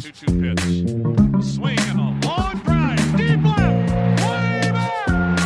2-2 pitch. Swing and a long drive. Deep left. Way back.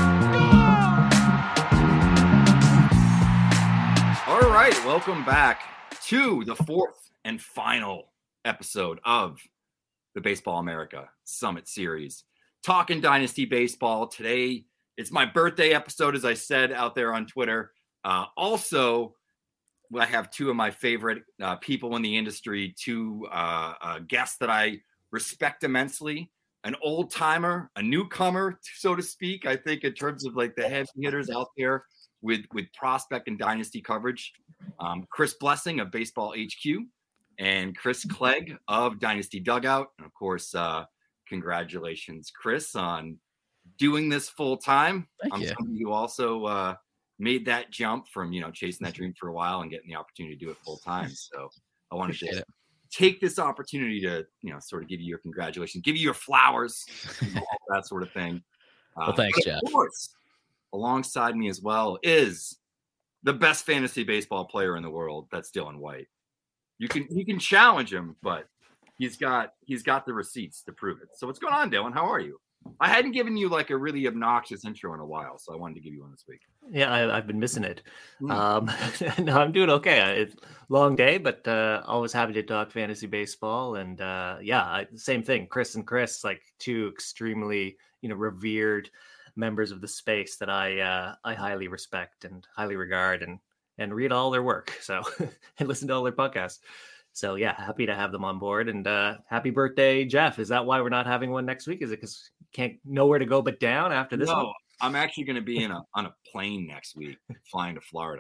All right. Welcome back to the fourth and final episode of the Baseball America Summit Series. Talking Dynasty Baseball. Today, it's my birthday episode, as I said out there on Twitter. Also, I have two of my favorite people in the industry, two guests that I respect immensely. An old timer, a newcomer, so to speak, I think, in terms of like the heavy hitters out there with prospect and dynasty coverage. Chris Blessing of Baseball HQ and Chris Clegg of Dynasty Dugout. And of course, congratulations, Chris, on doing this full time. Thank you. Somebody who also made that jump from, chasing that dream for a while and getting the opportunity to do it full time. So I wanted to take this opportunity to, sort of give you your congratulations, give you your flowers, all that sort of thing. Well, thanks, Jeff. Of course, alongside me as well is the best fantasy baseball player in the world. That's Dylan White. You can challenge him, but he's got the receipts to prove it. So what's going on, Dylan? How are you? I hadn't given you like a really obnoxious intro in a while, so I wanted to give you one this week. Yeah, I've been missing it. No, I'm doing okay. It's a long day, but always happy to talk fantasy baseball. And same thing. Chris and Chris, like two extremely, revered members of the space that I highly respect and highly regard and read all their work. So and listen to all their podcasts. So yeah, happy to have them on board. And happy birthday, Jeff. Is that why we're not having one next week? Is it because can't nowhere to go but down after this one? I'm actually going to be on a plane next week flying to Florida.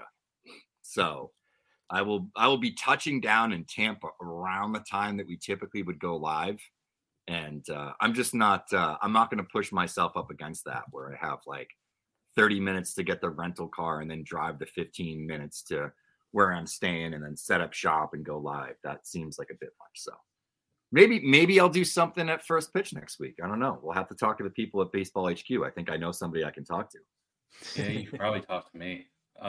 So I will be touching down in Tampa around the time that we typically would go live. And I'm not going to push myself up against that where I have like 30 minutes to get the rental car and then drive the 15 minutes to where I'm staying and then set up shop and go live. That seems like a bit much. So maybe I'll do something at first pitch next week. I don't know. We'll have to talk to the people at Baseball HQ. I think I know somebody I can talk to. Yeah, you can probably talk to me.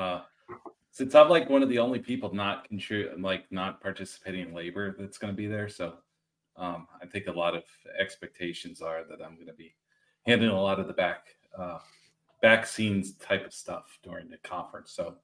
Since I'm like one of the only people not participating in labor that's going to be there. So I think a lot of expectations are that I'm going to be handling a lot of the back scenes type of stuff during the conference. So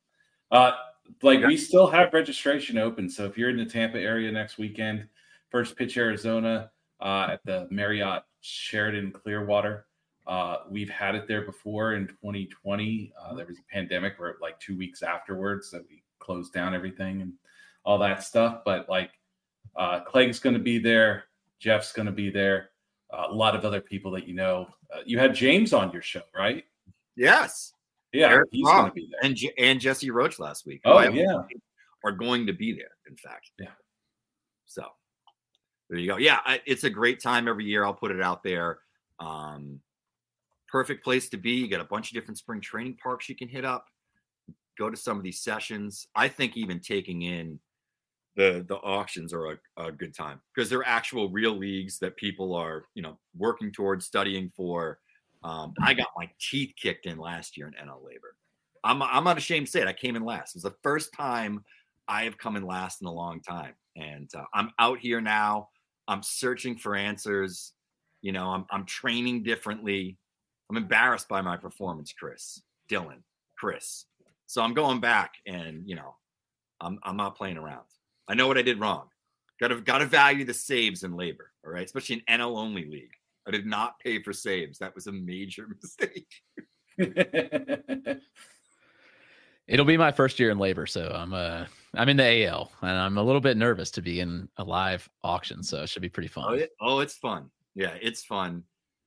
we still have registration open. So if you're in the Tampa area next weekend, First Pitch Arizona at the Marriott Sheraton Clearwater. We've had it there before in 2020. There was a pandemic where like 2 weeks afterwards that we closed down everything and all that stuff. But Clegg's going to be there. Jeff's going to be there. A lot of other people that you had James on your show, right? Yes. Yeah, Eric he's going to be there. And Jesse Roach last week. Oh, yeah. Are going to be there, in fact. Yeah. So there you go. Yeah, it's a great time every year. I'll put it out there. Perfect place to be. You got a bunch of different spring training parks you can hit up. Go to some of these sessions. I think even taking in the auctions are a good time because they're actual real leagues that people are, working towards, studying for. I got my teeth kicked in last year in NL Labor. I'm not ashamed to say it. I came in last. It was the first time I have come in last in a long time. And I'm out here now. I'm searching for answers. I'm training differently. I'm embarrassed by my performance, Dylan. So I'm going back and, I'm not playing around. I know what I did wrong. Got to value the saves in Labor. All right. Especially in NL only league. I did not pay for saves. That was a major mistake. It'll be my first year in Labor, so I'm in the AL, and I'm a little bit nervous to be in a live auction, so it should be pretty fun. It's fun. Yeah, it's fun.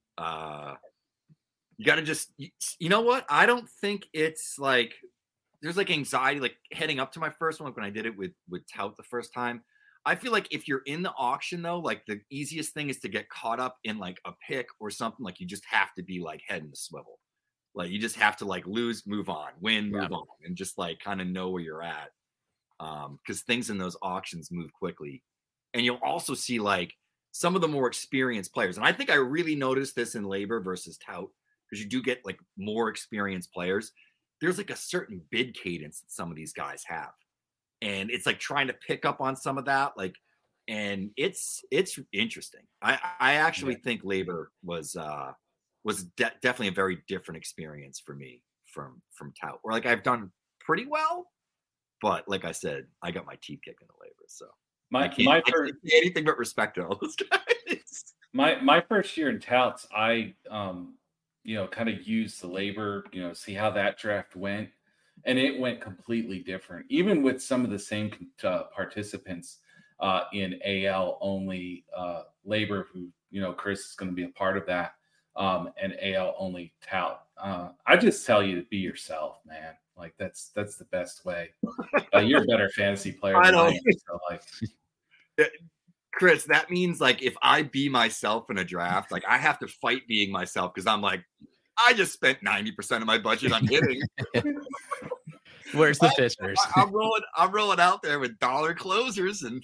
You got to just, you know what? I don't think it's like there's like anxiety like heading up to my first one, like when I did it with Tout the first time. I feel like if you're in the auction though, like the easiest thing is to get caught up in like a pick or something. Like you just have to be like head in the swivel. Like you just have to like lose, move on, win, move on, and just like kind of know where you're at. Because things in those auctions move quickly. And you'll also see like some of the more experienced players. And I think I really noticed this in Labor versus Tout because you do get like more experienced players. There's like a certain bid cadence that some of these guys have. And it's like trying to pick up on some of that. Like and it's interesting. I actually think labor was definitely a very different experience for me from tout, where like I've done pretty well, but like I said, I got my teeth kicked in the labor, so I can't say anything but respect to all those guys. My first year in touts, I kind of used the labor, see how that draft went, and it went completely different. Even with some of the same participants in AL only labor, who Chris is going to be a part of that, and AL only tout. I just tell you to be yourself, man. Like that's the best way. You're a better fantasy player than I am. So like, Chris, that means like if I be myself in a draft, like I have to fight being myself because I'm like, I just spent 90% of my budget on hitting. Where's the pitchers? I'm rolling out there with dollar closers, and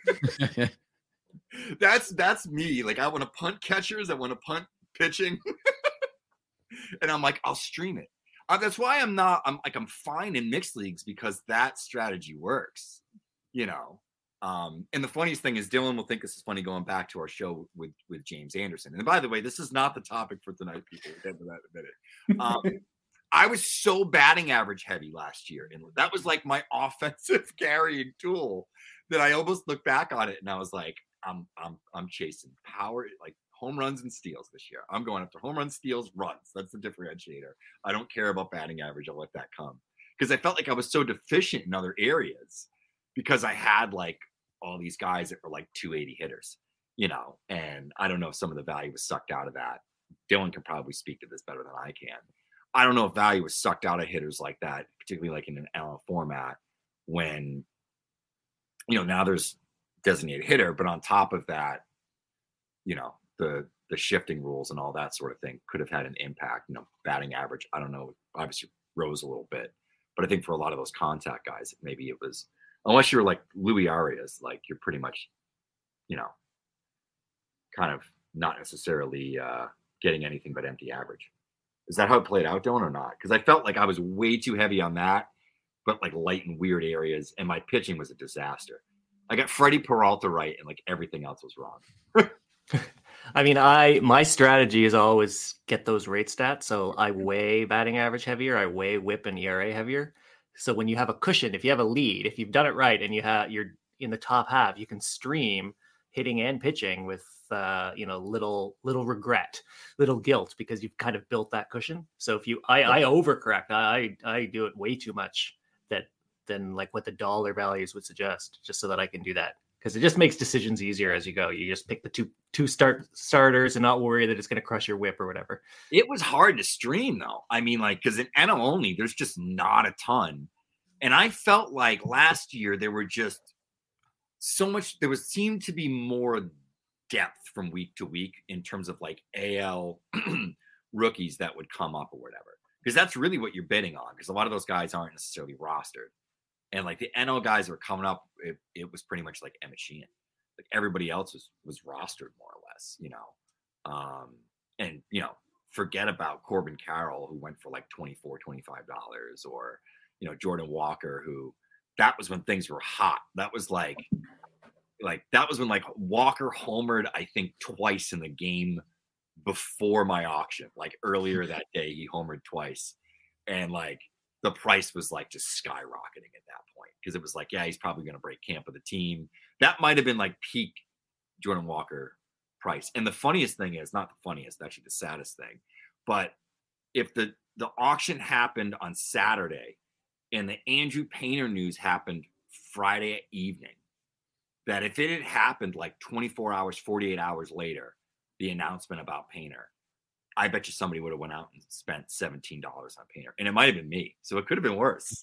that's me. Like I want to punt catchers, I want to punt pitching, and I'm like, I'll stream it. That's why I'm fine in mixed leagues because that strategy works, And the funniest thing is Dylan will think this is funny going back to our show with James Anderson. And by the way, this is not the topic for tonight, people. We'll get to that in a minute. I was so batting average heavy last year, and that was like my offensive carrying tool that I almost looked back on it and I was like, I'm chasing power, like home runs and steals this year. I'm going after home runs, steals, runs. That's the differentiator. I don't care about batting average. I'll let that come because I felt like I was so deficient in other areas because I had like all these guys that were like 280 hitters, and I don't know if some of the value was sucked out of that. Dylan can probably speak to this better than I can. I don't know if value was sucked out of hitters like that, particularly like in an NL format when, now there's designated hitter, but on top of that, the shifting rules and all that sort of thing could have had an impact. Batting average, I don't know, obviously rose a little bit, but I think for a lot of those contact guys, maybe it was, unless you're like Louis Arias, like you're pretty much, kind of not necessarily getting anything but empty average. Is that how it played out, Dylan, or not? Because I felt like I was way too heavy on that, but like light in weird areas, and my pitching was a disaster. I got Freddie Peralta right, and like everything else was wrong. I mean, my strategy is always get those rate stats. So I weigh batting average heavier, I weigh WHIP and ERA heavier. So when you have a cushion, if you have a lead, if you've done it right, and you're in the top half, you can stream hitting and pitching with little regret, little guilt, because you've kind of built that cushion. So if I overcorrect, I do it way too much than like what the dollar values would suggest, just so that I can do that. Because it just makes decisions easier as you go. You just pick the two starters and not worry that it's going to crush your whip or whatever. It was hard to stream though. I mean, like, because in NL only, there's just not a ton. And I felt like last year there were just so much. There seemed to be more depth from week to week in terms of like AL rookies that would come up or whatever. Because that's really what you're betting on. Because a lot of those guys aren't necessarily rostered. And like the NL guys that were coming up, it was pretty much like Emmett Sheehan. Like everybody else was rostered more or less, and forget about Corbin Carroll, who went for like $24, $25, or Jordan Walker, who that was when things were hot. That was like that was when like Walker homered, I think, twice in the game before my auction. Like earlier that day, he homered twice, and like the price was like just skyrocketing at that point because it was like, yeah, he's probably going to break camp with the team. That might have been like peak Jordan Walker price. And the funniest thing is, not the funniest, actually the saddest thing, but if the auction happened on Saturday and the Andrew Painter news happened Friday evening, that if it had happened like 24 hours, 48 hours later, the announcement about Painter, I bet you somebody would have went out and spent $17 on Painter, and it might have been me. So it could have been worse.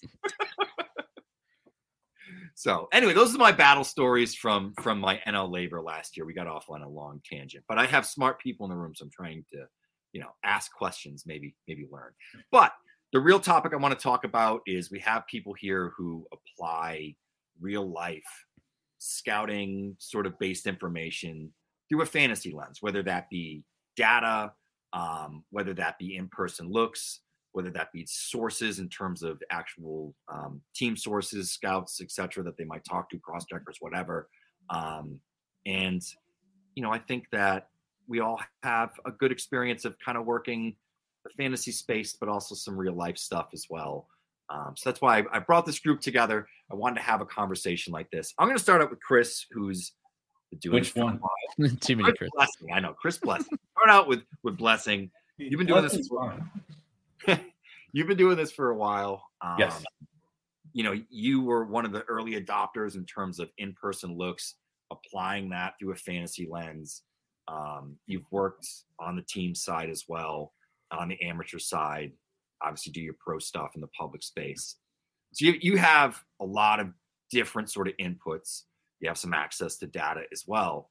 So anyway, those are my battle stories from my NL labor last year. We got off on a long tangent, but I have smart people in the room, so I'm trying to, ask questions, maybe learn. But the real topic I want to talk about is we have people here who apply real life scouting sort of based information through a fantasy lens, whether that be data, whether that be in-person looks, whether that be sources in terms of actual team sources, scouts, etc., that they might talk to, cross-checkers, whatever. And, I think that we all have a good experience of kind of working the fantasy space, but also some real life stuff as well. So that's why I brought this group together. I wanted to have a conversation like this. I'm going to start out with Chris, who's doing Which one? Too many Chris. Blessing. I know, Chris Blessing. Start out with Blessing. You've been doing this. You've been doing this for a while. Yes. You were one of the early adopters in terms of in-person looks, applying that through a fantasy lens. You've worked on the team side as well, on the amateur side, obviously do your pro stuff in the public space. So you have a lot of different sort of inputs. You have some access to data as well.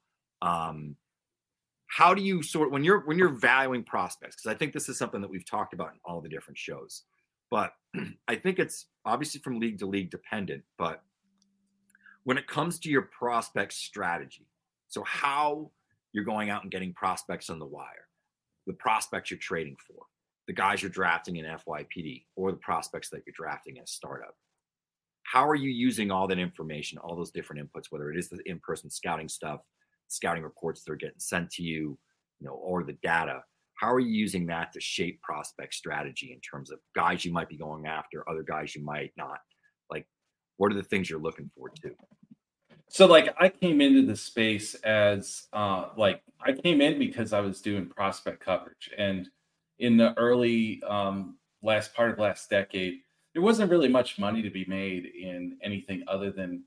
How do you when you're valuing prospects? Because I think this is something that we've talked about in all the different shows, but I think it's obviously from league to league dependent. But when it comes to your prospect strategy, so how you're going out and getting prospects on the wire, the prospects you're trading for, the guys you're drafting in FYPD, or the prospects that you're drafting in a startup. How are you using all that information, all those different inputs, whether it is the in-person scouting stuff, scouting reports that are getting sent to you, or the data? How are you using that to shape prospect strategy in terms of guys you might be going after, other guys you might not? Like, what are the things you're looking for too? So I came into the space as I came in because I was doing prospect coverage, and in the early last part of last decade, there wasn't really much money to be made in anything other than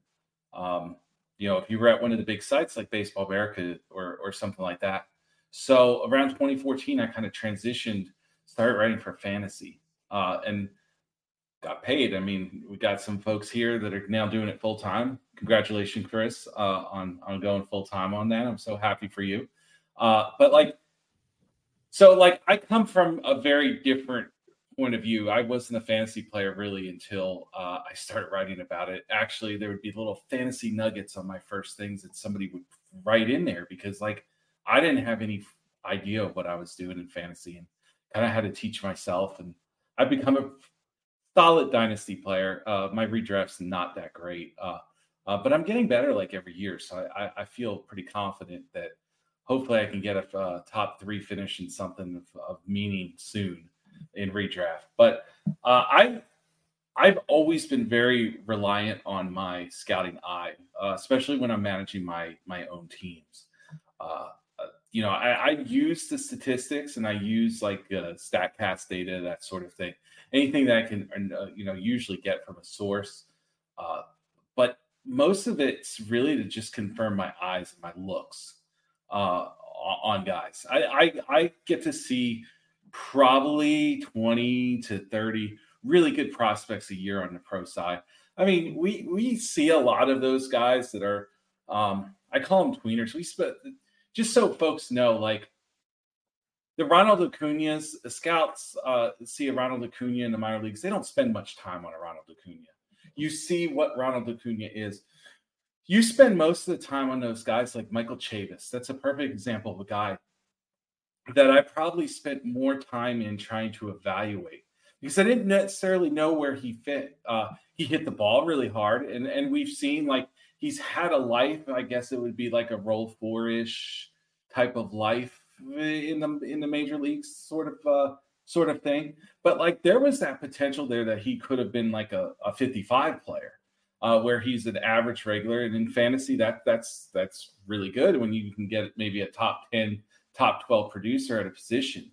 if you were at one of the big sites like Baseball America or something like that. So around 2014, I kind of transitioned, started writing for fantasy, and got paid. I mean, we got some folks here that are now doing it full time. Congratulations, Chris, on going full time on that. I'm so happy for you. I come from a very different point of view. I wasn't a fantasy player really until I started writing about it. Actually, there would be little fantasy nuggets on my first things that somebody would write in there because I didn't have any idea of what I was doing in fantasy and kind of had to teach myself. And I've become a solid dynasty player. My redraft's not that great, but I'm getting better every year. So I feel pretty confident that hopefully I can get a top 3 finish in something of meaning soon in redraft. But I've always been very reliant on my scouting eye, especially when I'm managing my own teams. I use the statistics and I use StatCast data, that sort of thing. Anything that I can, usually get from a source. But most of it's really to just confirm my eyes and my looks on guys. I get to see probably 20 to 30 really good prospects a year on the pro side. I mean, we see a lot of those guys that are, I call them tweeners. Just so folks know, the Ronald Acuñas, the scouts see a Ronald Acuña in the minor leagues. They don't spend much time on a Ronald Acuña. You see what Ronald Acuña is. You spend most of the time on those guys like Michael Chavis. That's a perfect example of a guy that I probably spent more time in trying to evaluate because I didn't necessarily know where he fit. He hit the ball really hard, and we've seen he's had a life. I guess it would be like a roll 4-ish type of life in the major leagues, sort of thing. But there was that potential there that he could have been a 55 player, where he's an average regular, and in fantasy that's really good when you can get maybe a top 10, top 12 producer at a position.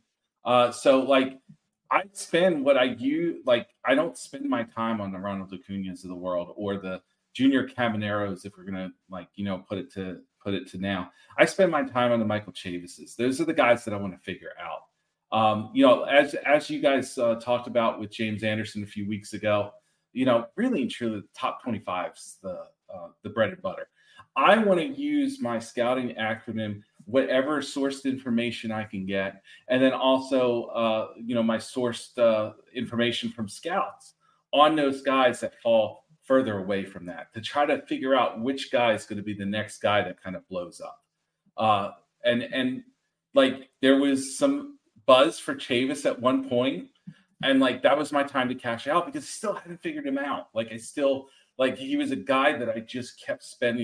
I spend what I use. I don't spend my time on the Ronald Acuñas of the world or the Junior Cabaneros, if we're gonna put it to now. I spend my time on the Michael Chavises. Those are the guys that I want to figure out. As you guys talked about with James Anderson a few weeks ago, really and truly the top 25's the bread and butter. I want to use my scouting acronym, whatever sourced information I can get, and then also my sourced information from scouts on those guys that fall further away from that, to try to figure out which guy is going to be the next guy that kind of blows up. And there was some buzz for Chavis at one point, and that was my time to cash out because I still hadn't figured him out. He was a guy that I just kept spending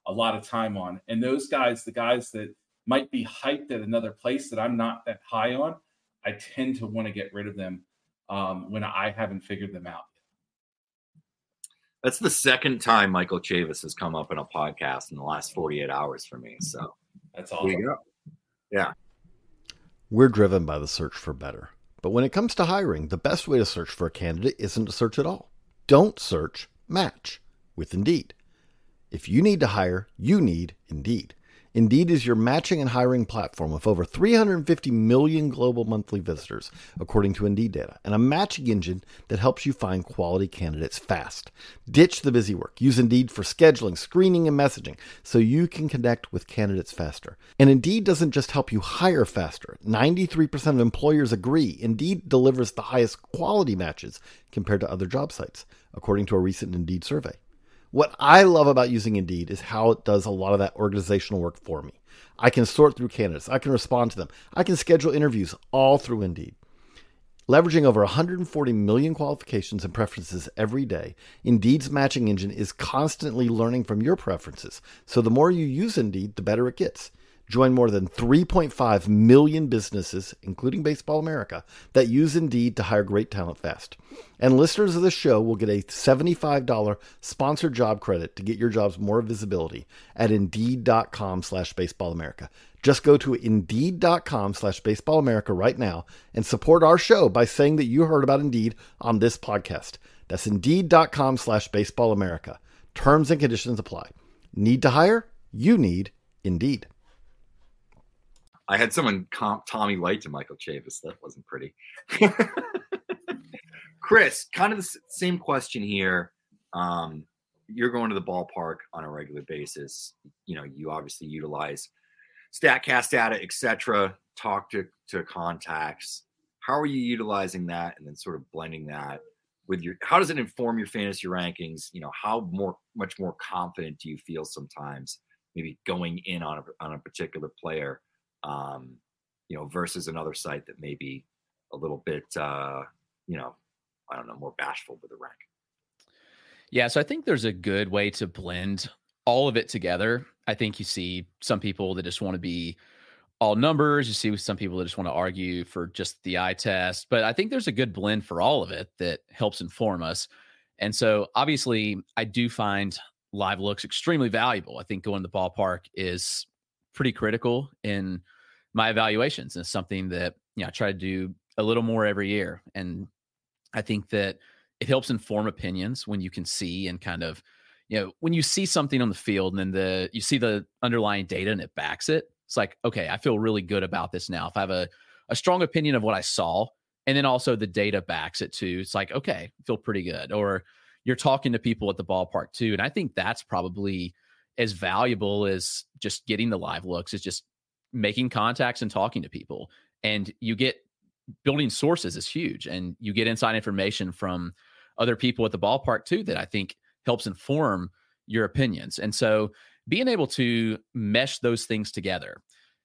a lot of time on. And those guys, the guys that might be hyped at another place that I'm not that high on, I tend to want to get rid of them when I haven't figured them out. That's the second time Michael Chavis has come up in a podcast in the last 48 hours for me. So That's there awesome. you go. Yeah. We're driven by the search for better. But when it comes to hiring, the best way to search for a candidate isn't to search at all. Don't search, match with Indeed. If you need to hire, you need Indeed. Indeed is your matching and hiring platform with over 350 million global monthly visitors, according to Indeed data, and a matching engine that helps you find quality candidates fast. Ditch the busy work. Use Indeed for scheduling, screening, and messaging so you can connect with candidates faster. And Indeed doesn't just help you hire faster. 93% of employers agree Indeed delivers the highest quality matches compared to other job sites, according to a recent Indeed survey. What I love about using Indeed is how it does a lot of that organizational work for me. I can sort through candidates. I can respond to them. I can schedule interviews all through Indeed. Leveraging over 140 million qualifications and preferences every day, Indeed's matching engine is constantly learning from your preferences. So the more you use Indeed, the better it gets. Join more than 3.5 million businesses, including Baseball America, that use Indeed to hire great talent fast. And listeners of the show will get a $75 sponsored job credit to get your jobs more visibility at Indeed.com/BaseballAmerica. Just go to Indeed.com/BaseballAmerica right now and support our show by saying that you heard about Indeed on this podcast. That's Indeed.com/BaseballAmerica. Terms and conditions apply. Need to hire? You need Indeed. I had someone comp Tommy White to Michael Chavis. That wasn't pretty. Chris, kind of the same question here. You're going to the ballpark on a regular basis. You know, you obviously utilize StatCast data, etc. Talk to contacts. How are you utilizing that, and then sort of blending that with your? How does it inform your fantasy rankings? You know, how much more confident do you feel sometimes, maybe going in on a particular player? You know, versus another site that may be a little bit, you know, I don't know, more bashful with the rank. Yeah, so I think there's a good way to blend all of it together. I think you see some people that just want to be all numbers. You see some people that just want to argue for just the eye test. But I think there's a good blend for all of it that helps inform us. And so obviously, I do find live looks extremely valuable. I think going to the ballpark is pretty critical in my evaluations, and it's something that, you know, I try to do a little more every year. And I think that it helps inform opinions when you can see and kind of, you know, when you see something on the field and then you see the underlying data and it backs it. It's like, okay, I feel really good about this now. If I have a strong opinion of what I saw, and then also the data backs it too, it's like, okay, I feel pretty good. Or you're talking to people at the ballpark too. And I think that's probably as valuable as just getting the live looks, is just making contacts and talking to people. And you get building sources is huge. And you get inside information from other people at the ballpark too, that I think helps inform your opinions. And so being able to mesh those things together,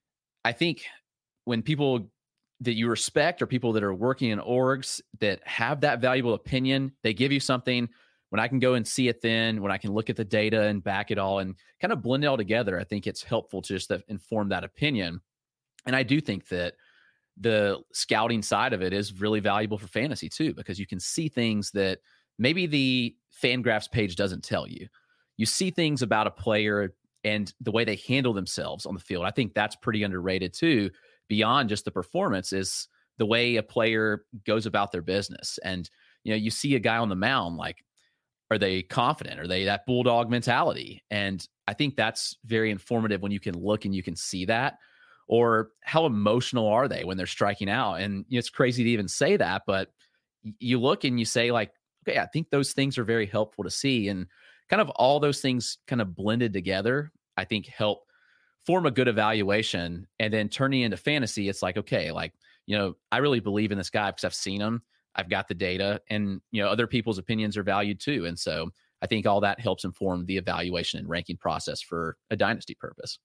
I think when people that you respect or people that are working in orgs that have that valuable opinion, they give you something. When I can go and see it then, when I can look at the data and back it all and kind of blend it all together, I think it's helpful to just inform that opinion. And I do think that the scouting side of it is really valuable for fantasy too, because you can see things that maybe the FanGraphs page doesn't tell you. You see things about a player and the way they handle themselves on the field. I think that's pretty underrated too. Beyond just the performance is the way a player goes about their business. And, you know, you see a guy on the mound, like, are they confident? Are they that bulldog mentality? And I think that's very informative when you can look and you can see that. Or how emotional are they when they're striking out? And it's crazy to even say that, but you look and you say, like, okay, I think those things are very helpful to see. And kind of all those things kind of blended together, I think help form a good evaluation. And then turning into fantasy, it's like, okay, like, you know, I really believe in this guy because I've seen him. I've got the data, and, you know, other people's opinions are valued too. And so I think all that helps inform the evaluation and ranking process for a dynasty purpose.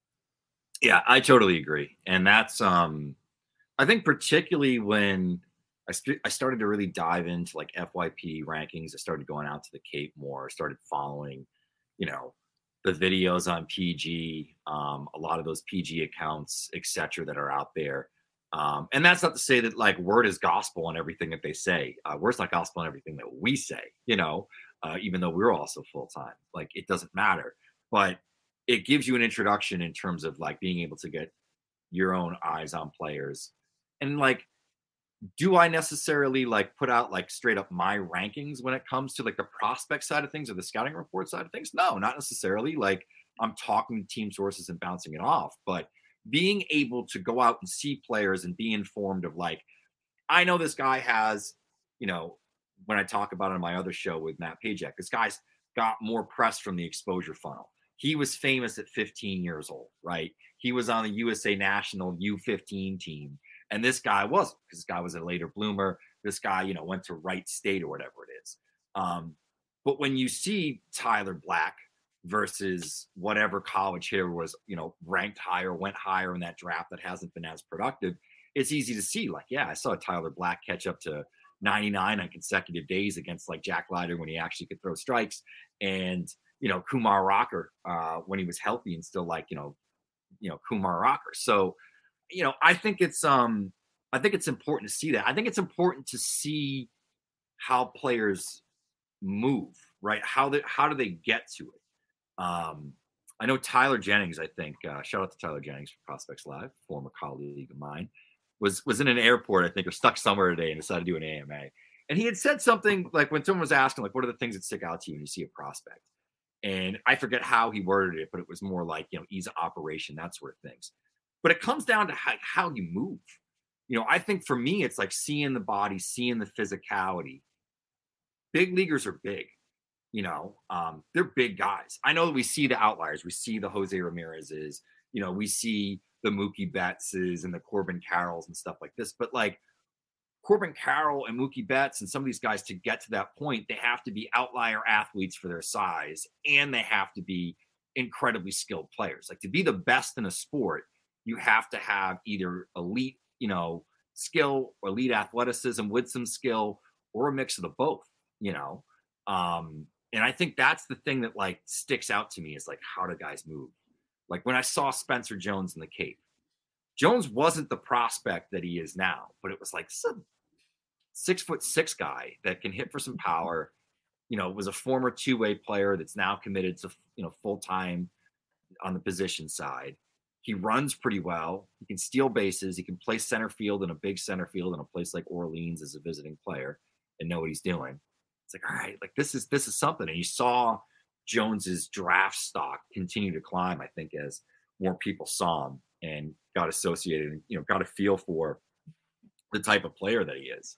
Yeah, I totally agree. And that's, I think particularly when I started to really dive into like FYP rankings, I started going out to the Cape more, started following, you know, the videos on PG, a lot of those PG accounts, etc., that are out there. And that's not to say that like word is gospel on everything that they say. Word's not gospel on everything that we say, even though we're also full time. Like it doesn't matter, but it gives you an introduction in terms of like being able to get your own eyes on players. And like, do I necessarily like put out like straight up my rankings when it comes to like the prospect side of things or the scouting report side of things? No, not necessarily. Like I'm talking to team sources and bouncing it off, but being able to go out and see players and be informed of like, I know this guy has, when I talk about it on my other show with Matt Pajak, this guy's got more press from the exposure funnel. He was famous at 15 years old, right? He was on the USA National U15 team. And this guy wasn't, because this guy was a later bloomer. This guy, went to Wright State or whatever it is. But when you see Tyler Black versus whatever college hitter was, ranked higher, went higher in that draft that hasn't been as productive, it's easy to see like, yeah, I saw Tyler Black catch up to 99 on consecutive days against like Jack Leiter when he actually could throw strikes. And, Kumar Rocker when he was healthy and still like, Kumar Rocker. So, I think it's important to see that. I think it's important to see how players move, right? How do they get to it? I know Tyler Jennings, I think, shout out to Tyler Jennings from Prospects Live, former colleague of mine, was in an airport, I think, or stuck somewhere today and decided to do an AMA. And he had said something like when someone was asking, like, what are the things that stick out to you when you see a prospect? And I forget how he worded it, but it was more like, ease of operation, that sort of things. But it comes down to how you move. I think for me, it's like seeing the body, seeing the physicality. Big leaguers are big. They're big guys. I know that we see the outliers. We see the Jose Ramirez's, we see the Mookie Bettses and the Corbin Carrolls and stuff like this. But like Corbin Carroll and Mookie Betts and some of these guys, to get to that point, they have to be outlier athletes for their size, and they have to be incredibly skilled players. Like to be the best in a sport, you have to have either elite, skill or elite athleticism with some skill, or a mix of the both, and I think that's the thing that like sticks out to me is like, how do guys move? Like when I saw Spencer Jones in the Cape, Jones wasn't the prospect that he is now, but it was like some 6'6" guy that can hit for some power, was a former two-way player that's now committed to, full-time on the position side. He runs pretty well. He can steal bases. He can play center field in a big center field in a place like Orleans as a visiting player and know what he's doing. It's like, all right, like this is something. And you saw Jones's draft stock continue to climb, I think, as more people saw him and got associated and, got a feel for the type of player that he is.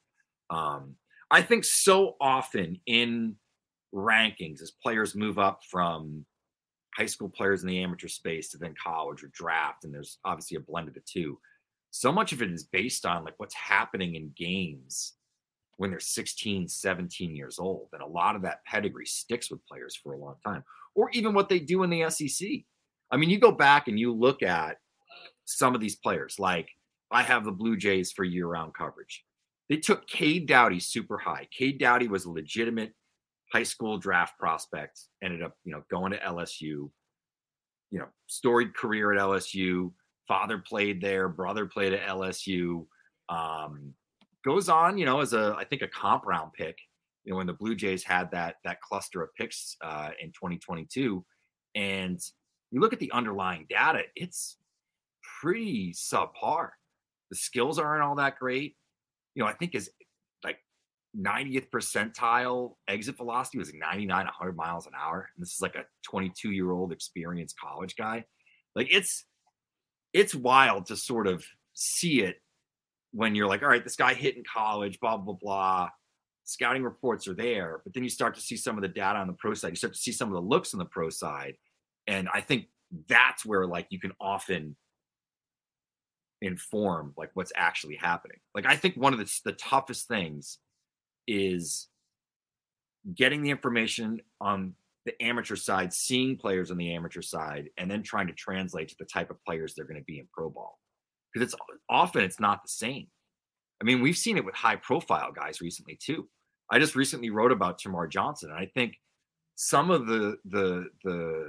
I think so often in rankings, as players move up from high school players in the amateur space to then college or draft, and there's obviously a blend of the two, so much of it is based on like what's happening in games when they're 16, 17 years old. And a lot of that pedigree sticks with players for a long time, or even what they do in the SEC. I mean, you go back and you look at some of these players, like I have the Blue Jays for year-round coverage. They took Cade Doughty super high. Cade Doughty was a legitimate high school draft prospect, ended up, going to LSU, storied career at LSU. Father played there, brother played at LSU. Goes on, as I think a comp round pick, when the Blue Jays had that cluster of picks in 2022. And you look at the underlying data, it's pretty subpar. The skills aren't all that great. I think his like 90th percentile exit velocity was 99, 100 miles an hour. And this is like a 22-year-old experienced college guy. Like it's wild to sort of see it when you're like, all right, this guy hit in college, blah, blah, blah. Scouting reports are there, but then you start to see some of the data on the pro side. You start to see some of the looks on the pro side. And I think that's where like you can often inform like what's actually happening. Like I think one of the toughest things is getting the information on the amateur side, seeing players on the amateur side, and then trying to translate to the type of players they're going to be in pro ball. Because it's not the same. I mean, we've seen it with high profile guys recently too. I just recently wrote about Tamar Johnson, and I think some of the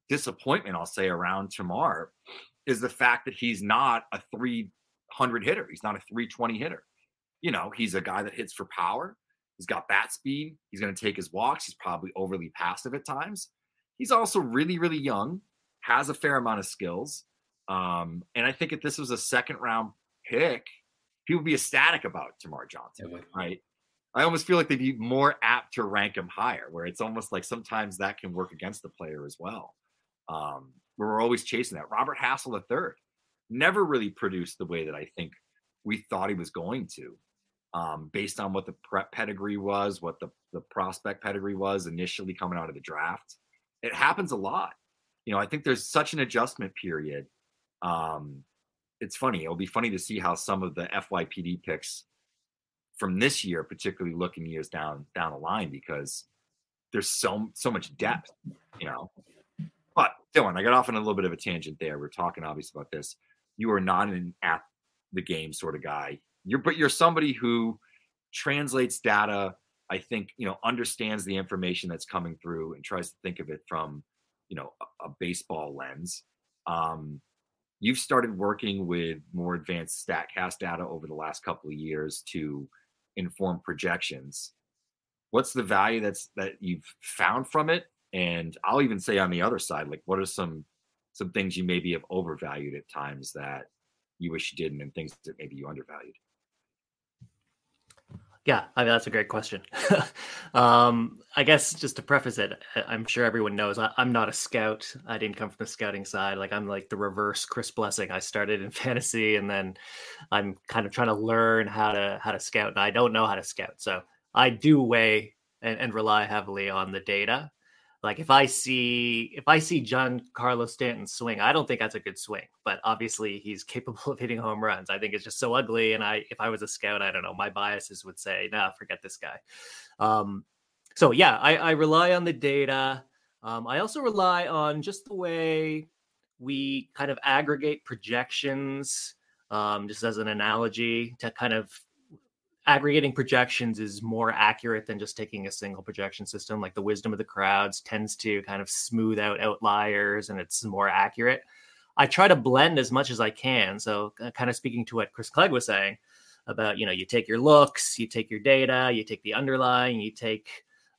disappointment, I'll say, around Tamar is the fact that he's not a 300 hitter. He's not a 320 hitter. You know, he's a guy that hits for power. He's got bat speed. He's going to take his walks. He's probably overly passive at times. He's also really, really young, has a fair amount of skills. And I think if this was a second round pick, people would be ecstatic about Tamar Johnson, right? I almost feel like they'd be more apt to rank him higher, where it's almost like sometimes that can work against the player as well. We're always chasing that. Robert Hassel III never really produced the way that I think we thought he was going to, based on what the prep pedigree was, what the prospect pedigree was initially coming out of the draft. It happens a lot. You know, I think there's such an adjustment period. It's funny. It'll be funny to see how some of the FYPD picks from this year, particularly looking years down the line, because there's so much depth, you know. But Dylan, I got off on a little bit of a tangent there. We're talking obviously about this. You are not an at the game sort of guy. You're somebody who translates data, I think, you know, understands the information that's coming through and tries to think of it from, you know, a baseball lens. You've started working with more advanced StatCast data over the last couple of years to inform projections. What's the value that you've found from it? And I'll even say on the other side, like, what are some things you maybe have overvalued at times that you wish you didn't, and things that maybe you undervalued? Yeah, I mean, that's a great question. I guess just to preface it, I'm sure everyone knows I'm not a scout. I didn't come from the scouting side. Like, I'm like the reverse Chris Blessing. I started in fantasy, and then I'm kind of trying to learn how to scout, and I don't know how to scout. So I do weigh and rely heavily on the data. Like, if I see Giancarlo Stanton swing, I don't think that's a good swing, but obviously he's capable of hitting home runs. I think it's just so ugly. And if I was a scout, I don't know, my biases would say, nah, forget this guy. So yeah, I rely on the data. I also rely on just the way we kind of aggregate projections, just as an analogy to kind of aggregating projections is more accurate than just taking a single projection system. Like, the wisdom of the crowds tends to kind of smooth out outliers, and it's more accurate. I try to blend as much as I can. So kind of speaking to what Chris Clegg was saying about, you know, you take your looks, you take your data, you take the underlying, you take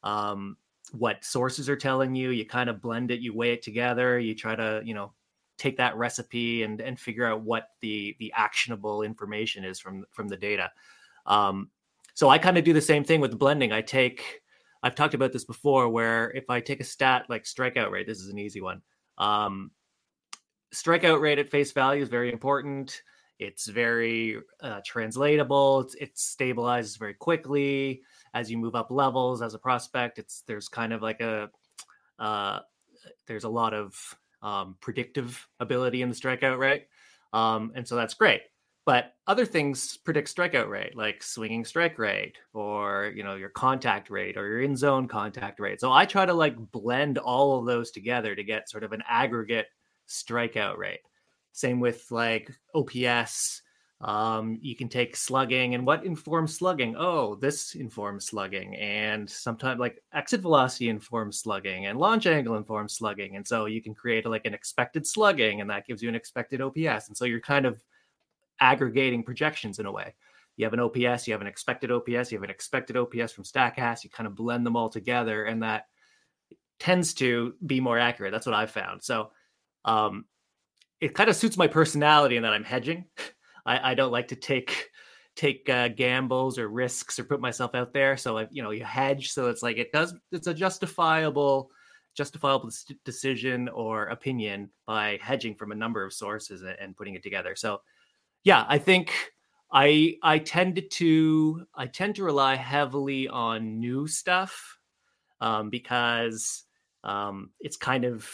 what sources are telling you, you kind of blend it, you weigh it together, you try to, you know, take that recipe and figure out what the actionable information is from the data. So I kind of do the same thing with the blending. I've talked about this before, where if I take a stat like strikeout rate, this is an easy one. Strikeout rate at face value is very important. It's very translatable. It stabilizes very quickly as you move up levels as a prospect. There's kind of like there's a lot of predictive ability in the strikeout rate. And so that's great. But other things predict strikeout rate, like swinging strike rate, or, you know, your contact rate, or your in zone contact rate. So I try to like blend all of those together to get sort of an aggregate strikeout rate. Same with like OPS. You can take slugging, and what informs slugging? Oh, this informs slugging. And sometimes like exit velocity informs slugging, and launch angle informs slugging. And so you can create like an expected slugging, and that gives you an expected OPS. And so you're kind of aggregating projections in a way. You have an OPS, you have an expected OPS, you have an expected OPS from StatCast, you kind of blend them all together, and that tends to be more accurate. That's what I've found. So it kind of suits my personality in that I'm hedging. I don't like to take gambles or risks or put myself out there. So you hedge. So it's like it's a justifiable decision or opinion by hedging from a number of sources and putting it together. So yeah, I think I tend to rely heavily on new stuff because it's kind of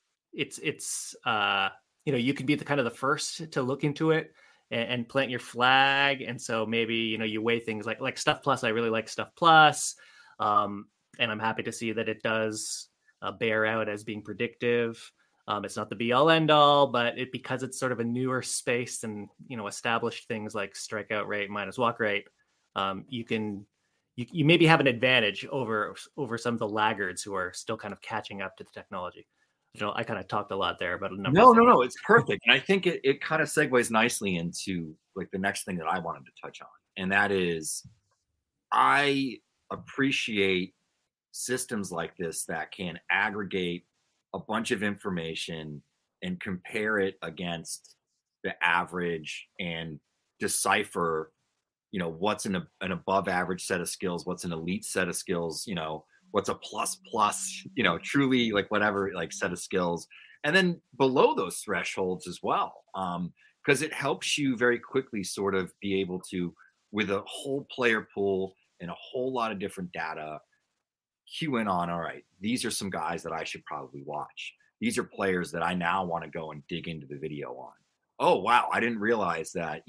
you can be the kind of the first to look into it and plant your flag. And so maybe you weigh things like Stuff Plus. I really like Stuff Plus, and I'm happy to see that it does bear out as being predictive. It's not the be all end all, but because it's sort of a newer space and, established things like strikeout rate minus walk rate, you maybe have an advantage over some of the laggards who are still kind of catching up to the technology. I kind of talked a lot there about a number No, of things. no, it's perfect. And I think it kind of segues nicely into like the next thing that I wanted to touch on. And that is, I appreciate systems like this that can aggregate a bunch of information and compare it against the average and decipher, what's an above average set of skills, what's an elite set of skills, what's a plus, truly like whatever, like set of skills. And then below those thresholds as well. Because it helps you very quickly sort of be able to, with a whole player pool and a whole lot of different data, cue in on, all right, these are some guys that I should probably watch. These are players that I now want to go and dig into the video on. Oh, wow, I didn't realize that,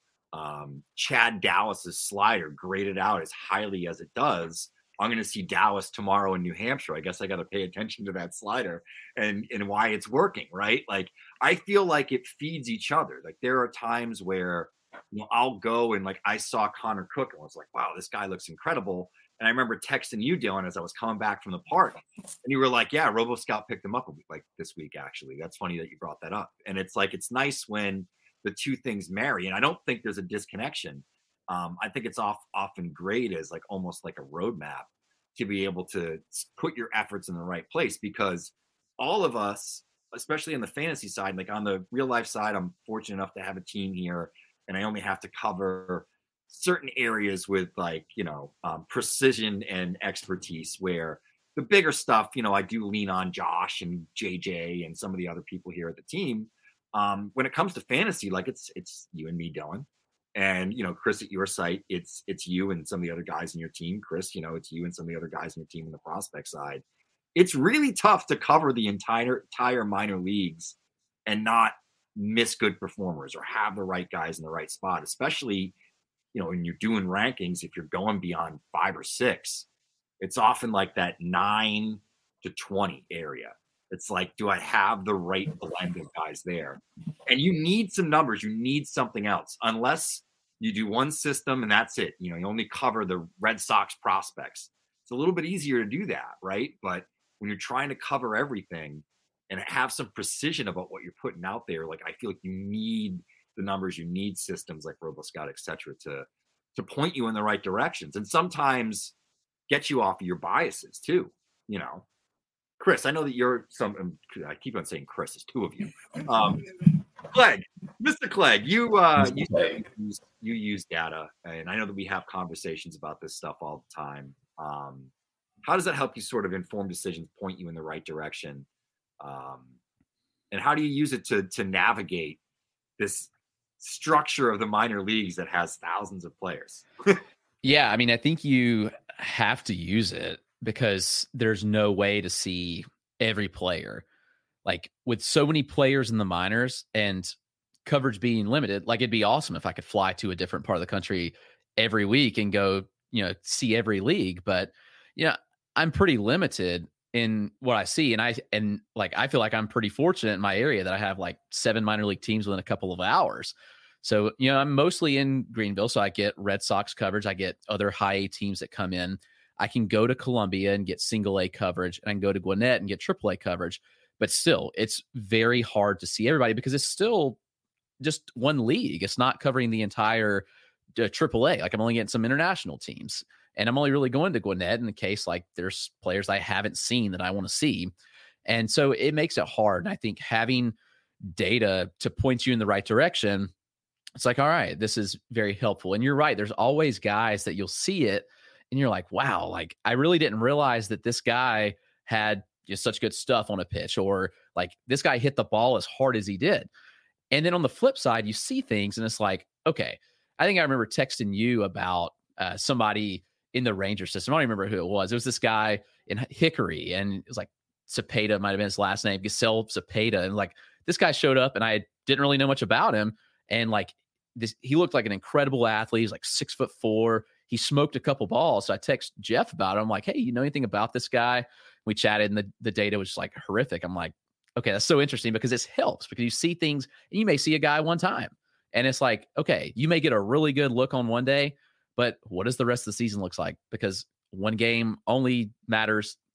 Chad Dallas's slider graded out as highly as it does. I'm going to see Dallas tomorrow in New Hampshire. I guess I got to pay attention to that slider and why it's working, right? Like, I feel like it feeds each other. Like, there are times where, I'll go and like, I saw Connor Cook and I was like, wow, this guy looks incredible. And I remember texting you, Dylan, as I was coming back from the park, and you were like, yeah, RoboScout picked him up like this week, actually. That's funny that you brought that up. And it's like, it's nice when the two things marry. And I don't think there's a disconnection. I think it's often great as like almost like a roadmap to be able to put your efforts in the right place, because all of us, especially on the fantasy side, like on the real life side, I'm fortunate enough to have a team here and I only have to cover certain areas with like, precision and expertise, where the bigger stuff, I do lean on Josh and JJ and some of the other people here at the team. When it comes to fantasy, like it's you and me, Dylan. And, Chris, at your site, it's you and some of the other guys in your team. Chris, it's you and some of the other guys in your team on the prospect side. It's really tough to cover the entire minor leagues and not miss good performers or have the right guys in the right spot, especially, when you're doing rankings. If you're going beyond 5 or 6, it's often like that 9 to 20 area. It's like, do I have the right blend of guys there? And you need some numbers. You need something else. Unless you do one system and that's it. You only cover the Red Sox prospects. It's a little bit easier to do that, right? But when you're trying to cover everything and have some precision about what you're putting out there, like I feel like you need the numbers, you need systems like RoboScout, et cetera, to point you in the right directions and sometimes get you off of your biases too, Chris, I know that you're I keep on saying Chris, there's two of you. Clegg, Mr. Clegg, you use data, and I know that we have conversations about this stuff all the time. How does that help you sort of inform decisions, point you in the right direction? And how do you use it to navigate this structure of the minor leagues that has thousands of players? Yeah, I mean, I think you have to use it because there's no way to see every player. Like with so many players in the minors and coverage being limited, like it'd be awesome if I could fly to a different part of the country every week and go, see every league. But, I'm pretty limited in what I see. And I feel like I'm pretty fortunate in my area that I have like 7 minor league teams within a couple of hours. So, I'm mostly in Greenville. So I get Red Sox coverage. I get other high A teams that come in. I can go to Columbia and get single A coverage, and I can go to Gwinnett and get triple A coverage. But still, it's very hard to see everybody because it's still just one league. It's not covering the entire triple A. Like I'm only getting some international teams, and I'm only really going to Gwinnett in the case like there's players I haven't seen that I want to see. And so it makes it hard. And I think having data to point you in the right direction, it's like, all right, this is very helpful. And you're right. There's always guys that you'll see it and you're like, wow, like I really didn't realize that this guy had just such good stuff on a pitch, or like this guy hit the ball as hard as he did. And then on the flip side, you see things and it's like, okay, I think I remember texting you about somebody in the Ranger system. I don't even remember who it was. It was this guy in Hickory, and it was like Cepeda might have been his last name, Giselle Cepeda. And like this guy showed up and I didn't really know much about him. And like this, he looked like an incredible athlete. He's like 6'4". He smoked a couple balls. So I text Jeff about it. I'm like, hey, you know anything about this guy? We chatted and the data was like horrific. I'm like, okay, that's so interesting because this helps because you see things and you may see a guy one time. And it's like, okay, you may get a really good look on one day, but what does the rest of the season looks like? Because one game only matters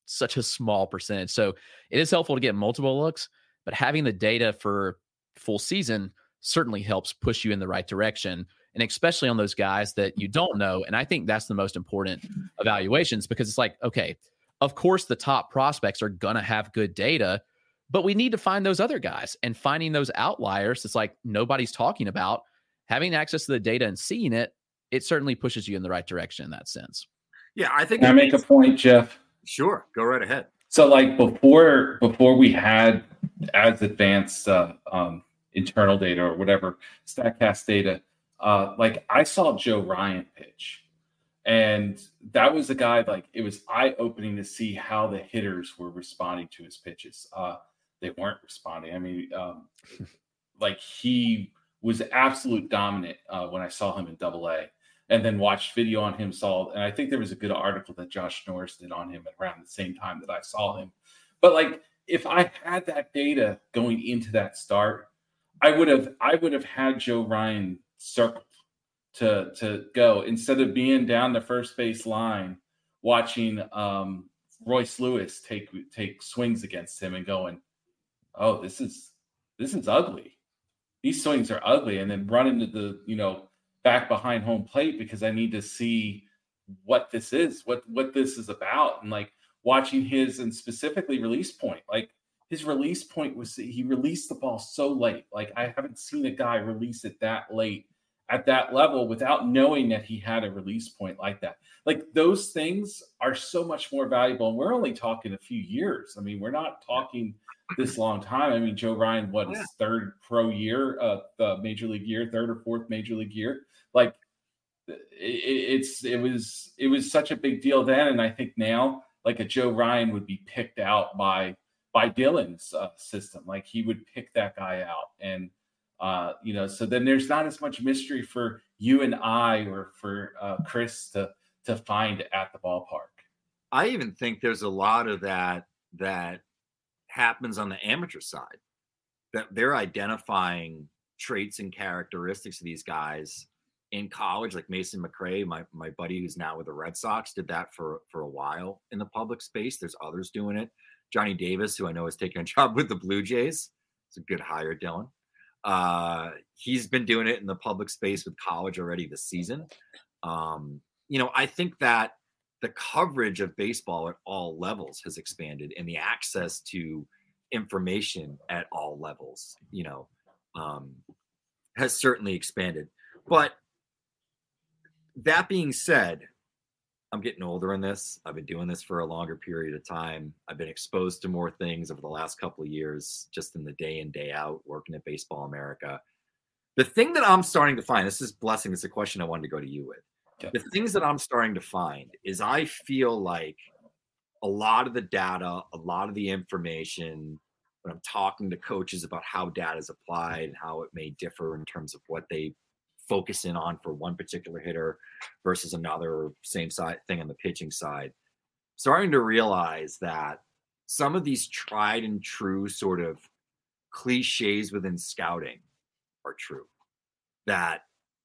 such a small percentage. So it is helpful to get multiple looks, but having the data for full season certainly helps push you in the right direction. And especially on those guys that you don't know. And I think that's the most important evaluations, because it's like, okay, of course the top prospects are going to have good data, but we need to find those other guys, and finding those outliers. It's like nobody's talking about. Having access to the data and seeing it, it certainly pushes you in the right direction in that sense. Yeah, I think. Can I make a point, Jeff? Sure, go right ahead. So, like before we had as advanced internal data or whatever Statcast data, like I saw Joe Ryan pitch, and that was a guy, like it was eye-opening to see how the hitters were responding to his pitches. They weren't responding. I mean, like he was absolute dominant when I saw him in Double-A, and then watched video on him. And I think there was a good article that Josh Norris did on him around the same time that I saw him. But like, if I had that data going into that start, I would have had Joe Ryan circled to go, instead of being down the first base line watching Royce Lewis take swings against him and going, oh, this is ugly. These swings are ugly, and then running to the back behind home plate because I need to see what this is, what this is about, and like watching his, and specifically release point. Like his release point was, he released the ball so late. Like I haven't seen a guy release it that late at that level without knowing that he had a release point like that. Like those things are so much more valuable, and we're only talking a few years. I mean, we're not talking this long time. I mean, Joe Ryan, his third pro year, the major league year, third or fourth major league year. Like it was such a big deal then, and I think now, like a Joe Ryan would be picked out by Dylan's system. Like he would pick that guy out, and so then there's not as much mystery for you and I, or for Chris to find at the ballpark. I even think there's a lot of that happens on the amateur side, that they're identifying traits and characteristics of these guys in college. Like Mason McRae, my buddy who's now with the Red Sox, did that for a while in the public space. There's others doing it. Johnny Davis, who I know is taking a job with the Blue Jays, it's a good hire, Dylan. He's been doing it in the public space with college already this season. I think that the coverage of baseball at all levels has expanded, and the access to information at all levels, has certainly expanded. But that being said, I'm getting older in this. I've been doing this for a longer period of time. I've been exposed to more things over the last couple of years, just in the day in, day out, working at Baseball America. The thing that I'm starting to find, this is Blessing, it's a question I wanted to go to you with. Okay. The things that I'm starting to find is I feel like a lot of the data, a lot of the information, when I'm talking to coaches about how data is applied and how it may differ in terms of what they focus in on for one particular hitter versus another, same side thing on the pitching side, starting to realize that some of these tried and true sort of cliches within scouting are true, that